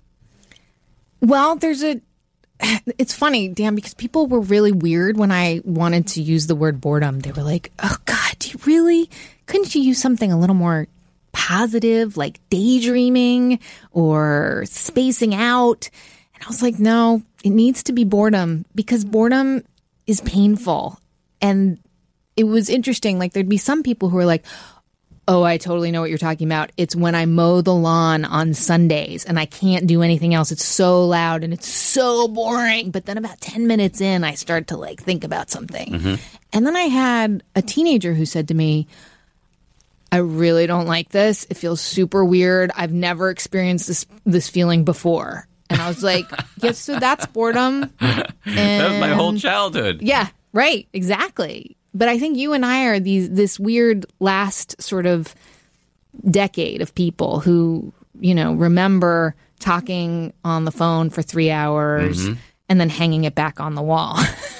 Well, there's a... It's funny, Dan, because people were really weird when I wanted to use the word boredom. They were like, oh, God, do you really? Couldn't you use something a little more positive, like daydreaming or spacing out? And I was like, no, it needs to be boredom, because boredom is painful. And it was interesting. Like, there'd be some people who were like, oh, I totally know what you're talking about. It's when I mow the lawn on Sundays and I can't do anything else. It's so loud and it's so boring. But then about ten minutes in, I started to like think about something. Mm-hmm. And then I had a teenager who said to me, I really don't like this. It feels super weird. I've never experienced this this feeling before. And I was like, yes, so that's boredom. And that was my whole childhood. Yeah, right. Exactly. But I think you and I are these this weird last sort of decade of people who, you know, remember talking on the phone for three hours mm-hmm. and then hanging it back on the wall.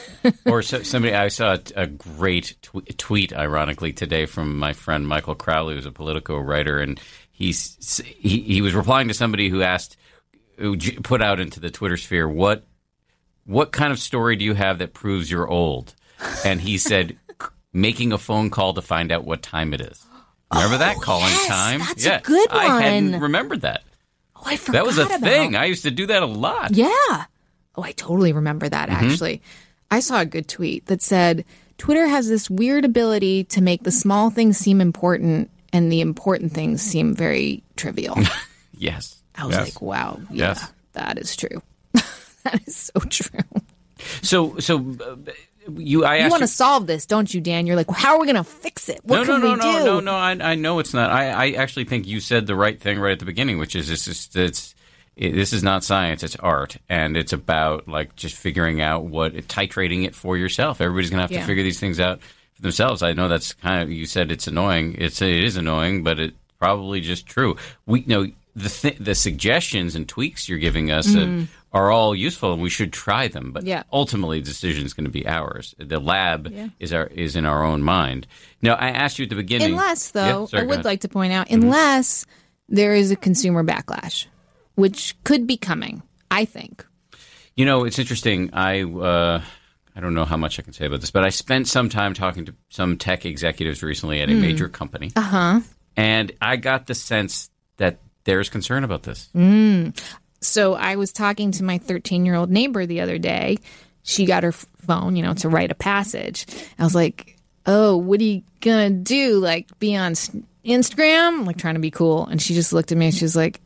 Or so, somebody, I saw a, a great tw- tweet, ironically, today from my friend Michael Crowley, who's a Politico writer, and he's he, he was replying to somebody who asked, who put out into the Twitter sphere, what what kind of story do you have that proves you're old? And he said, making a phone call to find out what time it is. Remember oh, that? Calling yes, time? That's yeah. a good one. I hadn't remembered that. Oh, I forgot That was a about. thing. I used to do that a lot. Yeah. Oh, I totally remember that, mm-hmm. actually. I saw a good tweet that said, Twitter has this weird ability to make the small things seem important and the important things seem very trivial. Yes. I was yes. like, wow, yeah, yes. that is true. That is so true. So, so uh, you, I you asked want to you, solve this, don't you, Dan? You're like, well, how are we going to fix it? What no, can no, we no, do? no, no, no. I, I know it's not. I, I actually think you said the right thing right at the beginning, which is it's just, it's it, this is not science; it's art, and it's about like just figuring out what titrating it for yourself. Everybody's going to have Yeah. to figure these things out for themselves. I know that's kind of you said it's annoying. It's it is annoying, but it's probably just true. We you know the th- the suggestions and tweaks you're giving us mm. uh, are all useful, and we should try them. But yeah. ultimately, the decision is going to be ours. The lab yeah. is our is in our own mind. Now, I asked you at the beginning. Unless, though, yeah, sorry, I would like to point out, unless mm-hmm. there is a consumer backlash, which could be coming, I think. You know, it's interesting. I uh, I don't know how much I can say about this, but I spent some time talking to some tech executives recently at a mm. major company. Uh-huh. And I got the sense that there's concern about this. Mm. So I was talking to my thirteen-year-old neighbor the other day. She got her phone, you know, to write a passage. I was like, oh, what are you going to do? Like, be on Instagram? Like, trying to be cool. And she just looked at me and she was like,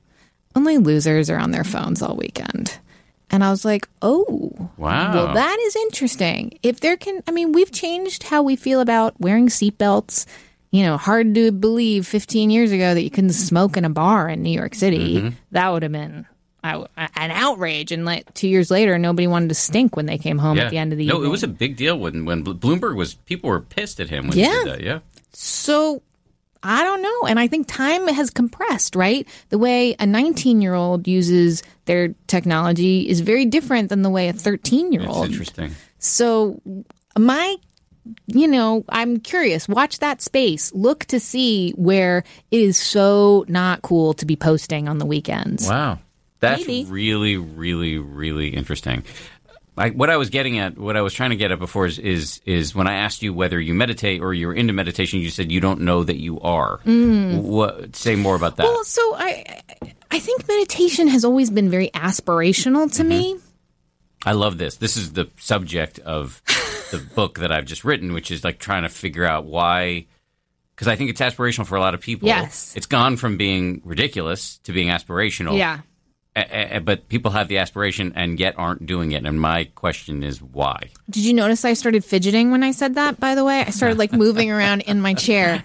only losers are on their phones all weekend. And I was like, oh, wow. Well, that is interesting. If there can, I mean, we've changed how we feel about wearing seatbelts. You know, hard to believe fifteen years ago that you couldn't smoke in a bar in New York City. Mm-hmm. That would have been I, an outrage. And like two years later, nobody wanted to stink when they came home yeah. at the end of the no, evening. No, it was a big deal when, when Bloomberg was, people were pissed at him when yeah. he did that. Yeah. So I don't know. And I think time has compressed, right? The way a nineteen-year-old uses their technology is very different than the way a thirteen-year-old. That's interesting. So my... You know, I'm curious. Watch that space. Look to see where it is so not cool to be posting on the weekends. Wow. That's Maybe. really, really, really interesting. I, what I was getting at, what I was trying to get at before is, is is when I asked you whether you meditate or you're into meditation, you said you don't know that you are. Mm. What, say more about that. Well, so I, I think meditation has always been very aspirational to mm-hmm. me. I love this. This is the subject of the book that I've just written, which is like trying to figure out why, because I think it's aspirational for a lot of people. Yes. It's gone from being ridiculous to being aspirational. Yeah. A- a- but people have the aspiration and yet aren't doing it. And my question is why? Did you notice I started fidgeting when I said that, by the way? I started like moving around in my chair.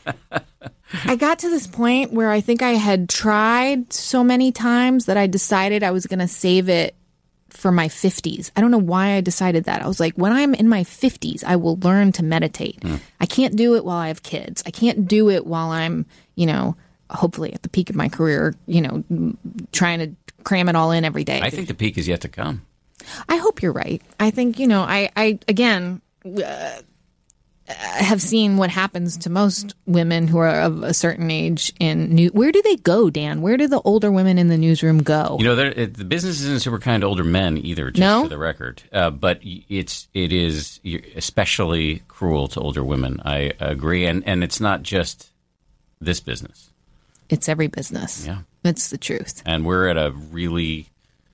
I got to this point where I think I had tried so many times that I decided I was going to save it for my fifties. I don't know why I decided that. I was like, when I'm in my fifties, I will learn to meditate. Mm. I can't do it while I have kids. I can't do it while I'm, you know, hopefully at the peak of my career, you know, trying to cram it all in every day. I think the peak is yet to come. I hope you're right. I think, you know, I, I again, uh, have seen what happens to most women who are of a certain age in new. Where do they go, Dan? Where do the older women in the newsroom go? You know, it, the business isn't super kind to older men either, just no? for the record. Uh, but it's it is especially cruel to older women. I agree, and and it's not just this business. It's every business. Yeah, it's the truth. And we're at a really,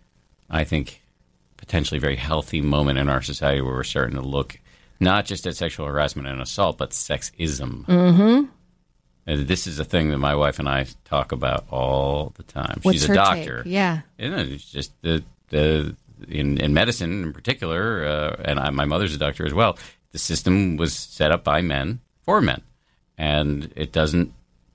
I think, potentially very healthy moment in our society where we're starting to look not just at sexual harassment and assault, but sexism. Mm-hmm. And this is a thing that my wife and I talk about all the time. What's She's her a doctor. Take? Yeah. You know, it's just the the in, in medicine in particular, uh, and I, my mother's a doctor as well. The system was set up by men for men, and it doesn't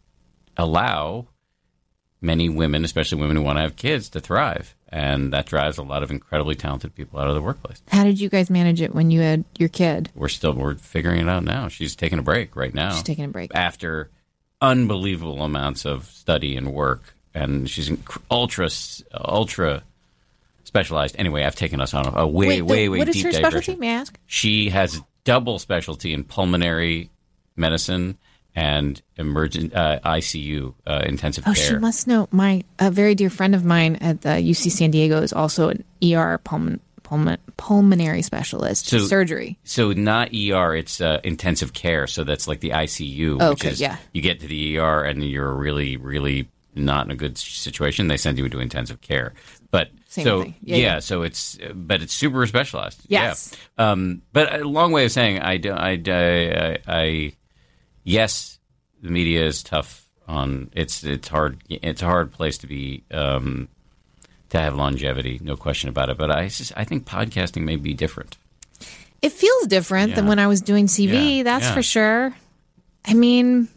allow many women, especially women who want to have kids, to thrive. And that drives a lot of incredibly talented people out of the workplace. How did you guys manage it when you had your kid? We're still we're figuring it out now. She's taking a break right now. She's taking a break. After unbelievable amounts of study and work. And she's ultra, ultra specialized. Anyway, I've taken us on a, a way, Wait, way, the, way what deep is her digression. specialty, may I ask? She has double specialty in pulmonary medicine and emergent uh, I C U, uh, intensive oh, care. Oh, she must know. My a very dear friend of mine at the U C San Diego is also an E R pulmon, pulmon, pulmonary specialist, so, surgery. So not E R, it's uh, intensive care. So that's like the I C U. Oh, which okay, is, yeah. You get to the E R and you're really, really not in a good situation. They send you into intensive care. But Same so thing. Yeah, yeah, yeah, so it's but it's super specialized. Yes. Yeah. Um, but a long way of saying I, I, I, I yes. The media is tough on it's it's hard it's a hard place to be um, to have longevity, no question about it. But I just, I think podcasting may be different. It feels different Yeah. than when I was doing T V. Yeah, That's yeah. for sure. I mean,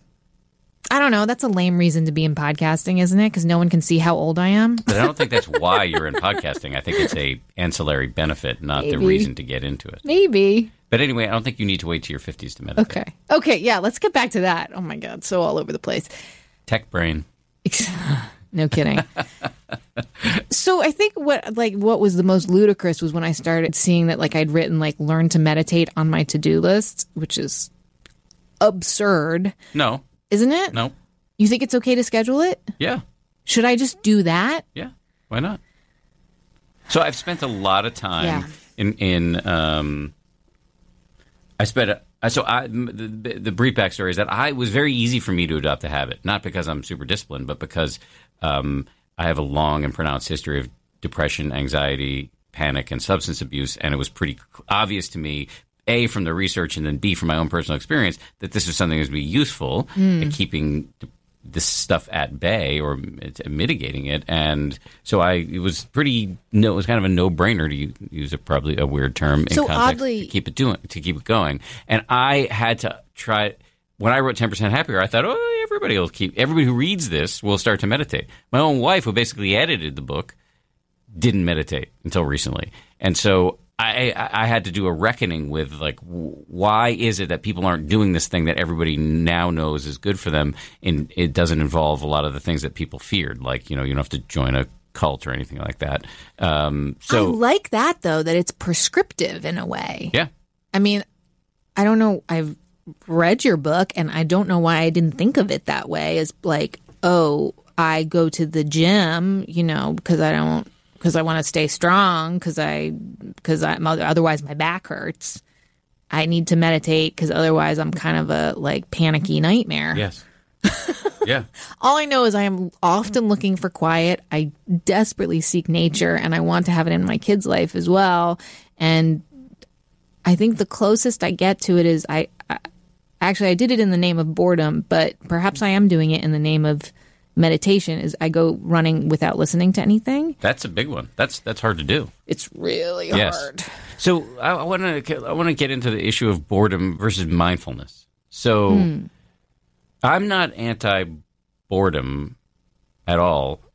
I don't know. That's a lame reason to be in podcasting, isn't it? Because no one can see how old I am. But I don't think that's why you're in podcasting. I think it's a ancillary benefit, not the Maybe. reason to get into it. Maybe. But anyway, I don't think you need to wait to your fifties to meditate. Okay. Okay. Yeah. Let's get back to that. Oh my God. So all over the place. Tech brain. No kidding. So I think what like what was the most ludicrous was when I started seeing that like I'd written like learn to meditate on my to-do list, which is absurd, No. isn't it? No. You think it's okay to schedule it? Yeah. Should I just do that? Yeah. Why not? So I've spent a lot of time Yeah. in in um, I spent a, so I the, the brief backstory is that I it was very easy for me to adopt a habit, not because I'm super disciplined, but because um, I have a long and pronounced history of depression, anxiety, panic, and substance abuse, and it was pretty obvious to me, A, from the research, and then B, from my own personal experience, that this was something that would be useful Mm. at keeping this stuff at bay or mitigating it. And so I it was pretty no it was kind of a no-brainer to use, use a probably a weird term in So context oddly- to keep it doing to keep it going. And I had to try when I wrote ten percent Happier, I thought, oh, everybody will keep everybody who reads this will start to meditate. My own wife, who basically edited the book, didn't meditate until recently. And so I, I had to do a reckoning with, like, why is it that people aren't doing this thing that everybody now knows is good for them, and it doesn't involve a lot of the things that people feared, like, you know, you don't have to join a cult or anything like that. Um, so I like that, though, that it's prescriptive in a way. yeah, I mean, I don't know. I've read your book, and I don't know why I didn't think of it that way as, like, oh, I go to the gym, you know, because I don't. Because I want to stay strong, because I, because I, otherwise my back hurts. I need to meditate because otherwise I'm kind of a like panicky nightmare. yes, yeah. All I know is I am often looking for quiet. I desperately seek nature, and I want to have it in my kids' life as well. And I think the closest I get to it is I, I actually I did it in the name of boredom, but perhaps I am doing it in the name of meditation. Is I go running without listening to anything. That's a big one. That's that's hard to do. It's really Yes. hard. So I want to I want to get into the issue of boredom versus mindfulness. So Hmm. I'm not anti boredom at all.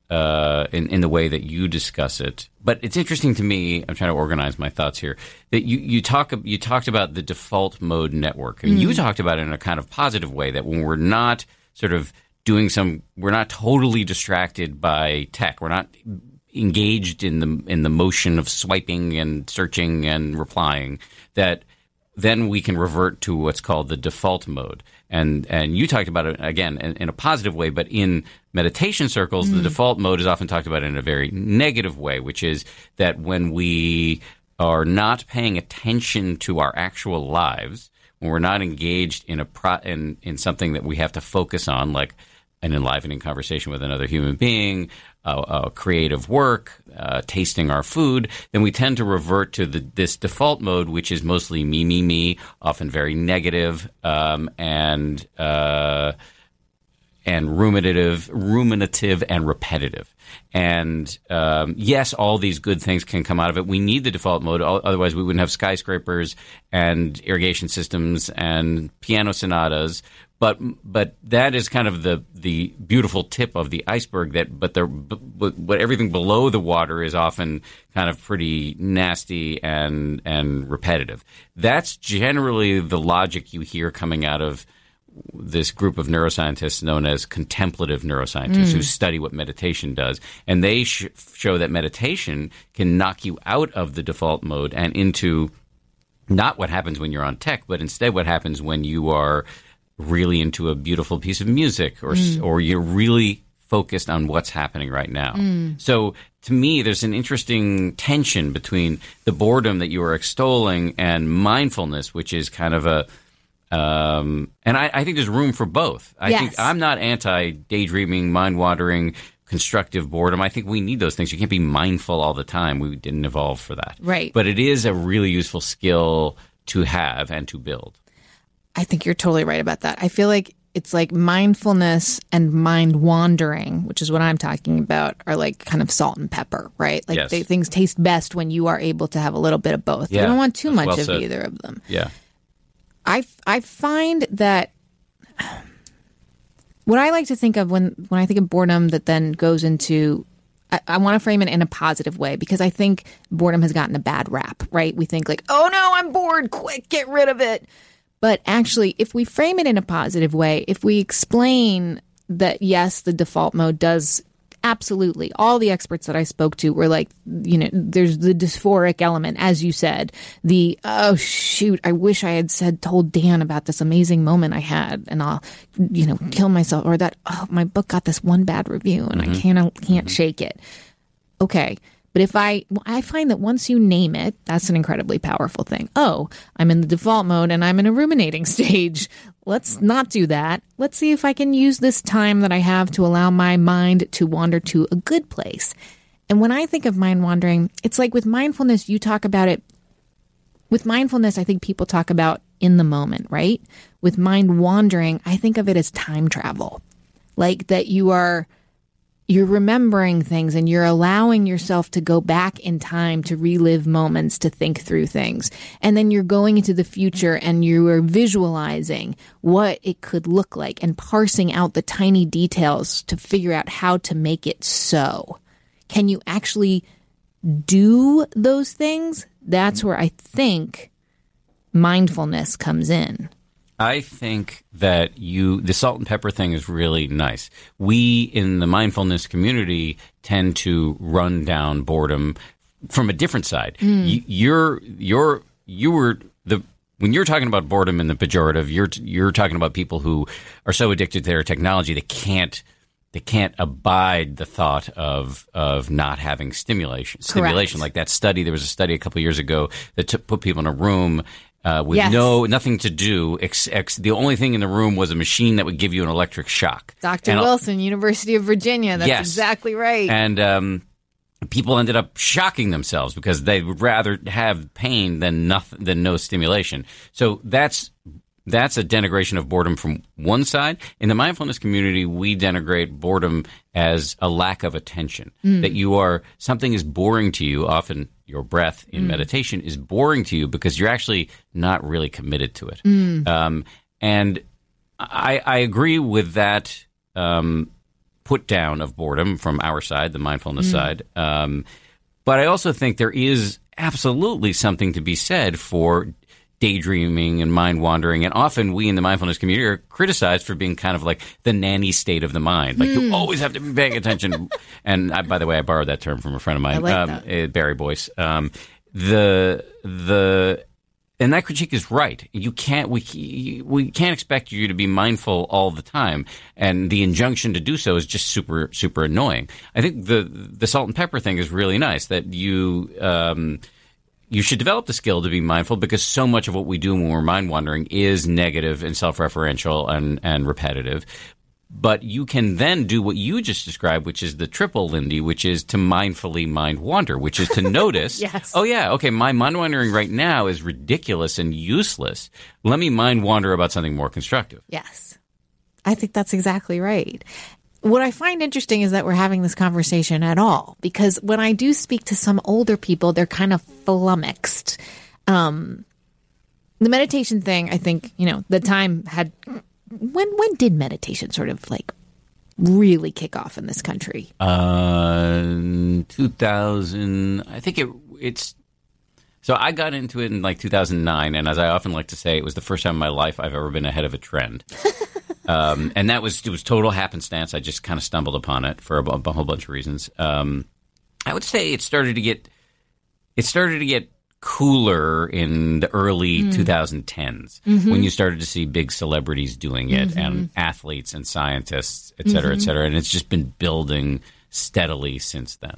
uh, in, in the way that you discuss it. But it's interesting to me, I'm trying to organize my thoughts here, that you, you, talk, you talked about the default mode network. And mm. you talked about it in a kind of positive way, that when we're not sort of doing some, we're not totally distracted by tech. We're not engaged in the in the motion of swiping and searching and replying, that then we can revert to what's called the default mode. And and you talked about it, again, in, in a positive way, but in meditation circles, mm. the default mode is often talked about in a very negative way, which is that when we are not paying attention to our actual lives, when we're not engaged in a pro, in, in something that we have to focus on, like an enlivening conversation with another human being, uh, uh, creative work, uh, tasting our food, then we tend to revert to the, this default mode, which is mostly me, me, me, often very negative, um, and uh, and ruminative, ruminative and repetitive. And um, yes, all these good things can come out of it. We need the default mode, otherwise we wouldn't have skyscrapers and irrigation systems and piano sonatas. But but that is kind of the, the beautiful tip of the iceberg. That but the but, but everything below the water is often kind of pretty nasty and and repetitive. That's generally the logic you hear coming out of this group of neuroscientists known as contemplative neuroscientists, mm. who study what meditation does, and they sh- show that meditation can knock you out of the default mode and into not what happens when you're on tech, but instead what happens when you are really into a beautiful piece of music, or mm. or you're really focused on what's happening right now. Mm. So to me, there's an interesting tension between the boredom that you are extolling and mindfulness, which is kind of a um, and I, I think there's room for both. I yes. think I'm not anti-daydreaming, mind-wandering, constructive boredom. I think we need those things. You can't be mindful all the time. We didn't evolve for that. Right. But it is a really useful skill to have and to build. I think you're totally right about that. I feel like it's like mindfulness and mind wandering, which is what I'm talking about, are like kind of salt and pepper, right? Like yes. they, things taste best when you are able to have a little bit of both. Yeah, you don't want too much well of said. either of them. Yeah. I, I find that what I like to think of when, when I think of boredom that then goes into, I, I want to frame it in a positive way, because I think boredom has gotten a bad rap, right? We think like, oh no, I'm bored, quick, get rid of it. But actually, if we frame it in a positive way, if we explain that, yes, the default mode does absolutely, all the experts that I spoke to were like, you know, there's the dysphoric element, as you said, the, oh, shoot, I wish I had said, told Dan about this amazing moment I had, and I'll, you know, kill myself, or that, oh, my book got this one bad review and mm-hmm. I can't, can't mm-hmm. shake it. Okay. But if I, I find that once you name it, that's an incredibly powerful thing. Oh, I'm in the default mode and I'm in a ruminating stage. Let's not do that. Let's see if I can use this time that I have to allow my mind to wander to a good place. And when I think of mind wandering, it's like with mindfulness, you talk about it. With mindfulness, I think people talk about in the moment, right? With mind wandering, I think of it as time travel. Like that you are... You're remembering things and you're allowing yourself to go back in time to relive moments, to think through things. And then you're going into the future and you are visualizing what it could look like and parsing out the tiny details to figure out how to make it so. Can you actually do those things? That's where I think mindfulness comes in. I think that you, the salt and pepper thing is really nice. We in the mindfulness community tend to run down boredom from a different side. Mm. You, you're, you're, you were the, when you're talking about boredom in the pejorative, you're, you're talking about people who are so addicted to their technology they can't, they can't abide the thought of, of not having stimulation, stimulation. Like that study, there was a study a couple of years ago that took, put people in a room Uh, with yes. no nothing to do. Ex, ex, the only thing in the room was a machine that would give you an electric shock. Doctor And Wilson, University of Virginia. That's yes. exactly right. And um, people ended up shocking themselves because they would rather have pain than nothing than no stimulation. So that's that's a denigration of boredom from one side. In the mindfulness community, we denigrate boredom as a lack of attention. Mm. That you are something is boring to you, often. Your breath in mm. meditation is boring to you because you're actually not really committed to it. Mm. Um, and I, I agree with that um, put down of boredom from our side, the mindfulness mm. side. Um, but I also think there is absolutely something to be said for daydreaming and mind wandering. And often we in the mindfulness community are criticized for being kind of like the nanny state of the mind. Like mm. you always have to be paying attention. And I, by the way, I borrowed that term from a friend of mine, I like um, that. Barry Boyce. Um, the, the, And that critique is right. You can't. We we can't expect you to be mindful all the time, and the injunction to do so is just super super annoying. I think the the salt and pepper thing is really nice. That you um, you should develop the skill to be mindful, because so much of what we do when we're mind wandering is negative and self-referential and and repetitive. But you can then do what you just described, which is the triple, Lindy, which is to mindfully mind wander, which is to notice, yes. oh, yeah, okay, my mind wandering right now is ridiculous and useless. Let me mind wander about something more constructive. Yes, I think that's exactly right. What I find interesting is that we're having this conversation at all, because when I do speak to some older people, they're kind of flummoxed. Um, the meditation thing, I think, you know, the time had... When when did meditation sort of like really kick off in this country? Uh, two thousand. I think it it's. So I got into it in like two thousand nine, and as I often like to say, it was the first time in my life I've ever been ahead of a trend. um, and that was it was total happenstance. I just kind of stumbled upon it for a, a whole bunch of reasons. Um, I would say it started to get it started to get. cooler in the early mm. twenty tens mm-hmm. when you started to see big celebrities doing it mm-hmm. and athletes and scientists, et cetera, mm-hmm. et cetera. And it's just been building steadily since then.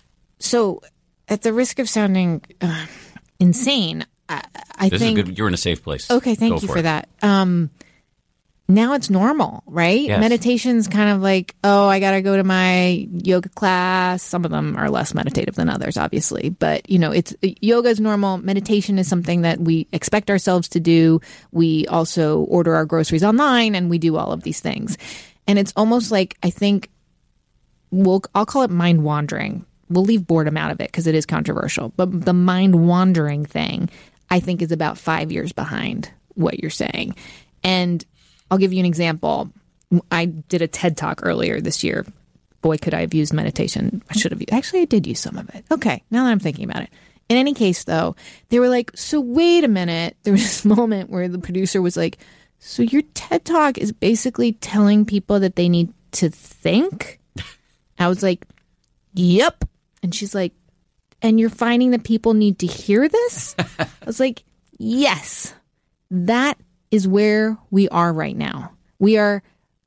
So at the risk of sounding uh, insane, I, I this think... Is good. You're in a safe place. Okay, thank Go you for, for it. that. Um, now it's normal, right? Yes. Meditation's kind of like, oh, I got to go to my yoga class. Some of them are less meditative than others, obviously. But, you know, it's yoga is normal. Meditation is something that we expect ourselves to do. We also order our groceries online, and we do all of these things. And it's almost like, I think, we'll, I'll call it mind wandering. We'll leave boredom out of it because it is controversial. But the mind wandering thing, I think, is about five years behind what you're saying. And I'll give you an example. I did a TED Talk earlier this year. Boy, could I have used meditation. I should have. Actually, I did use some of it. Okay, now that I'm thinking about it. In any case, though, they were like, so wait a minute. There was this moment where the producer was like, so your TED Talk is basically telling people that they need to think? I was like, yep. And she's like, and you're finding that people need to hear this? I was like, yes. That is where we are right now. We are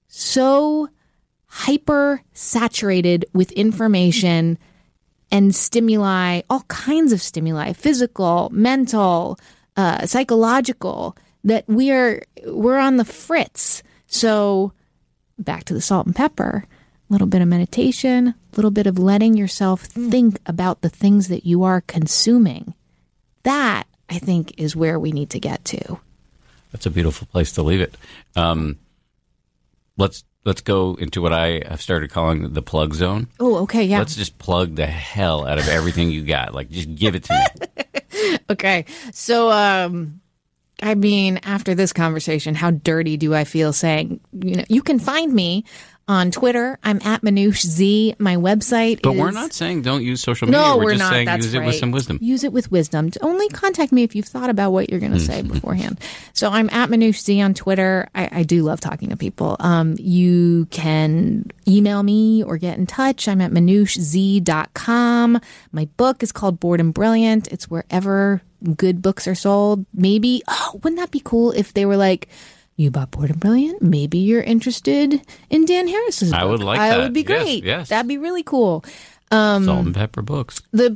so hyper saturated with information and stimuli, all kinds of stimuli, physical, mental, uh, psychological, that we are we're on the fritz. So back to the salt and pepper, a little bit of meditation, a little bit of letting yourself think about the things that you are consuming. That, I think, is where we need to get to. That's a beautiful place to leave it. Um, let's let's go into what I have started calling the plug zone. Oh, okay, yeah. Let's just plug the hell out of everything you got. Like, just give it to me. Okay. So, um, I mean, after this conversation, how dirty do I feel saying, you know, you can find me on Twitter. I'm at Manoush Z. My website but is... But we're not saying don't use social media. No, we're, we're just not. saying That's use right. it with some wisdom. Use it with wisdom. Only contact me if you've thought about what you're going to say beforehand. So I'm at Manoush Z on Twitter. I, I do love talking to people. Um, you can email me or get in touch. I'm at manoush z dot com. My book is called Bored and Brilliant. It's wherever good books are sold. Maybe, oh, wouldn't that be cool if they were like, you bought Bored and Brilliant? Maybe you're interested in Dan Harris's book. I would like I that. would be great. Yes, yes. That'd be really cool. Um, Salt and pepper books. The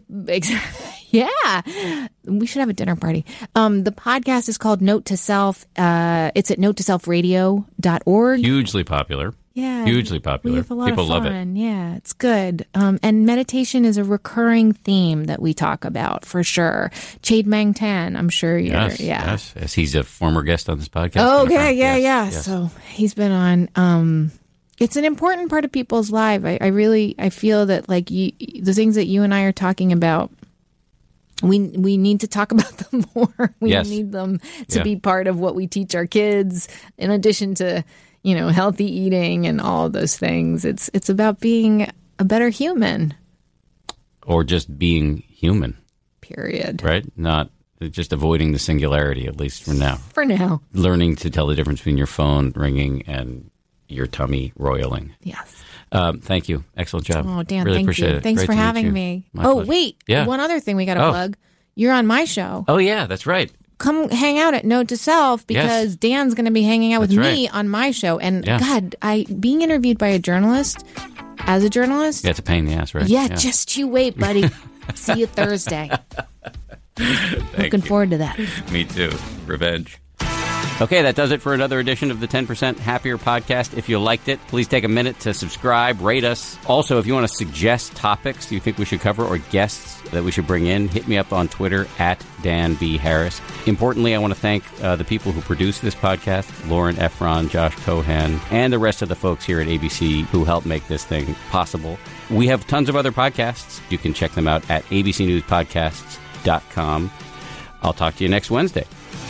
yeah, we should have a dinner party. Um, the podcast is called Note to Self. Uh, it's at note to self radio dot org. Hugely popular. Yeah, hugely popular. We have a lot People of fun. love it. Yeah, it's good. Um, and meditation is a recurring theme that we talk about for sure. Chade Mang Tan, I'm sure you're. Yes, yeah, yes, yes. He's a former guest on this podcast. Oh, okay, yeah, yes, yeah. Yes. So he's been on. Um, it's an important part of people's life. I, I really, I feel that like you, the things that you and I are talking about, we we need to talk about them more. We yes. need them to yeah. be part of what we teach our kids, in addition to, you know, healthy eating and all of those things. It's it's about being a better human. Or just being human. Period. Right? Not just avoiding the singularity, at least for now. For now. Learning to tell the difference between your phone ringing and your tummy roiling. Yes. Um, thank you. Excellent job. Oh, Dan, really thank appreciate you. it. Thanks Great for to meet having you. me. My oh, pleasure. wait. Yeah. One other thing we got to Oh. plug. You're on my show. Oh, yeah, that's right. Come hang out at Note to Self because Yes. Dan's going to be hanging out with That's me right. on my show. And Yeah. God, I being interviewed by a journalist, as a journalist, Yeah, it's a pain in the ass, right? yeah, just you wait, buddy. See you Thursday. Looking you. forward to that. Me too. Revenge. Okay, that does it for another edition of the ten percent Happier podcast. If you liked it, please take a minute to subscribe, rate us. Also, if you want to suggest topics you think we should cover or guests that we should bring in, hit me up on Twitter at Dan B. Harris. Importantly, I want to thank uh, the people who produce this podcast, Lauren Efron, Josh Cohan, and the rest of the folks here at A B C who help make this thing possible. We have tons of other podcasts. You can check them out at a b c news podcasts dot com. I'll talk to you next Wednesday.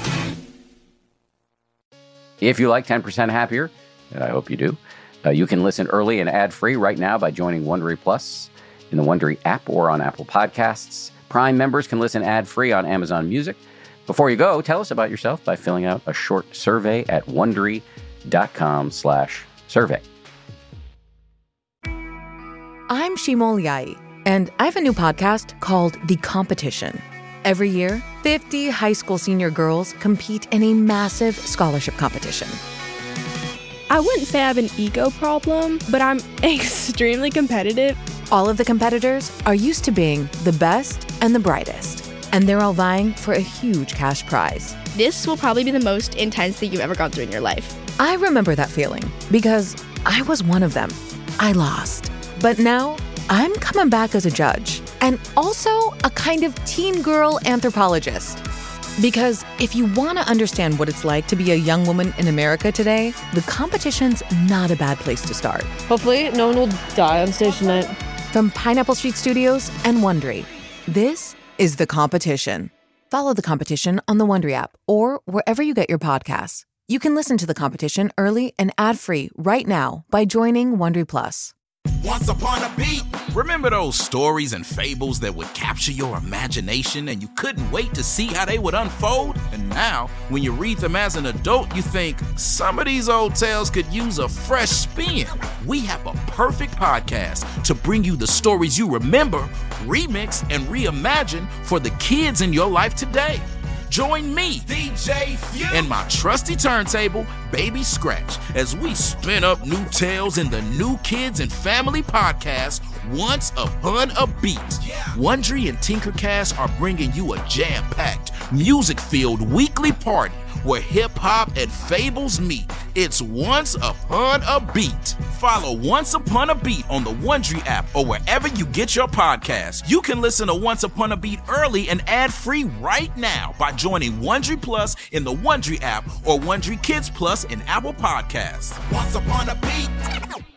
If you like ten percent Happier, and I hope you do, uh, you can listen early and ad-free right now by joining Wondery Plus in the Wondery app or on Apple Podcasts. Prime members can listen ad-free on Amazon Music. Before you go, tell us about yourself by filling out a short survey at Wondery.com slash survey. I'm Shimol Yai, and I have a new podcast called The Competition. Every year, fifty high school senior girls compete in a massive scholarship competition. I wouldn't say I have an ego problem, but I'm extremely competitive. All of the competitors are used to being the best and the brightest, and they're all vying for a huge cash prize. This will probably be the most intense thing you've ever gone through in your life. I remember that feeling because I was one of them. I lost. But now I'm coming back as a judge and also a kind of teen girl anthropologist. Because if you want to understand what it's like to be a young woman in America today, The Competition's not a bad place to start. Hopefully, no one will die on stage tonight. From Pineapple Street Studios and Wondery, this is The Competition. Follow The Competition on the Wondery app or wherever you get your podcasts. You can listen to The Competition early and ad-free right now by joining Wondery Plus. Once upon a beat. Remember those stories and fables that would capture your imagination and you couldn't wait to see how they would unfold? And now, when you read them as an adult, you think, some of these old tales could use a fresh spin. We have a perfect podcast to bring you the stories you remember, remix, and reimagine for the kids in your life today. Join me, D J Few, and my trusty turntable, Baby Scratch, as we spin up new tales in the New Kids and Family podcast, Once Upon a Beat. Wondery and Tinkercast are bringing you a jam-packed, music-filled weekly party where hip-hop and fables meet. It's Once Upon a Beat. Follow Once Upon a Beat on the Wondery app or wherever you get your podcasts. You can listen to Once Upon a Beat early and ad-free right now by joining Wondery Plus in the Wondery app or Wondery Kids Plus in Apple Podcasts. Once Upon a Beat.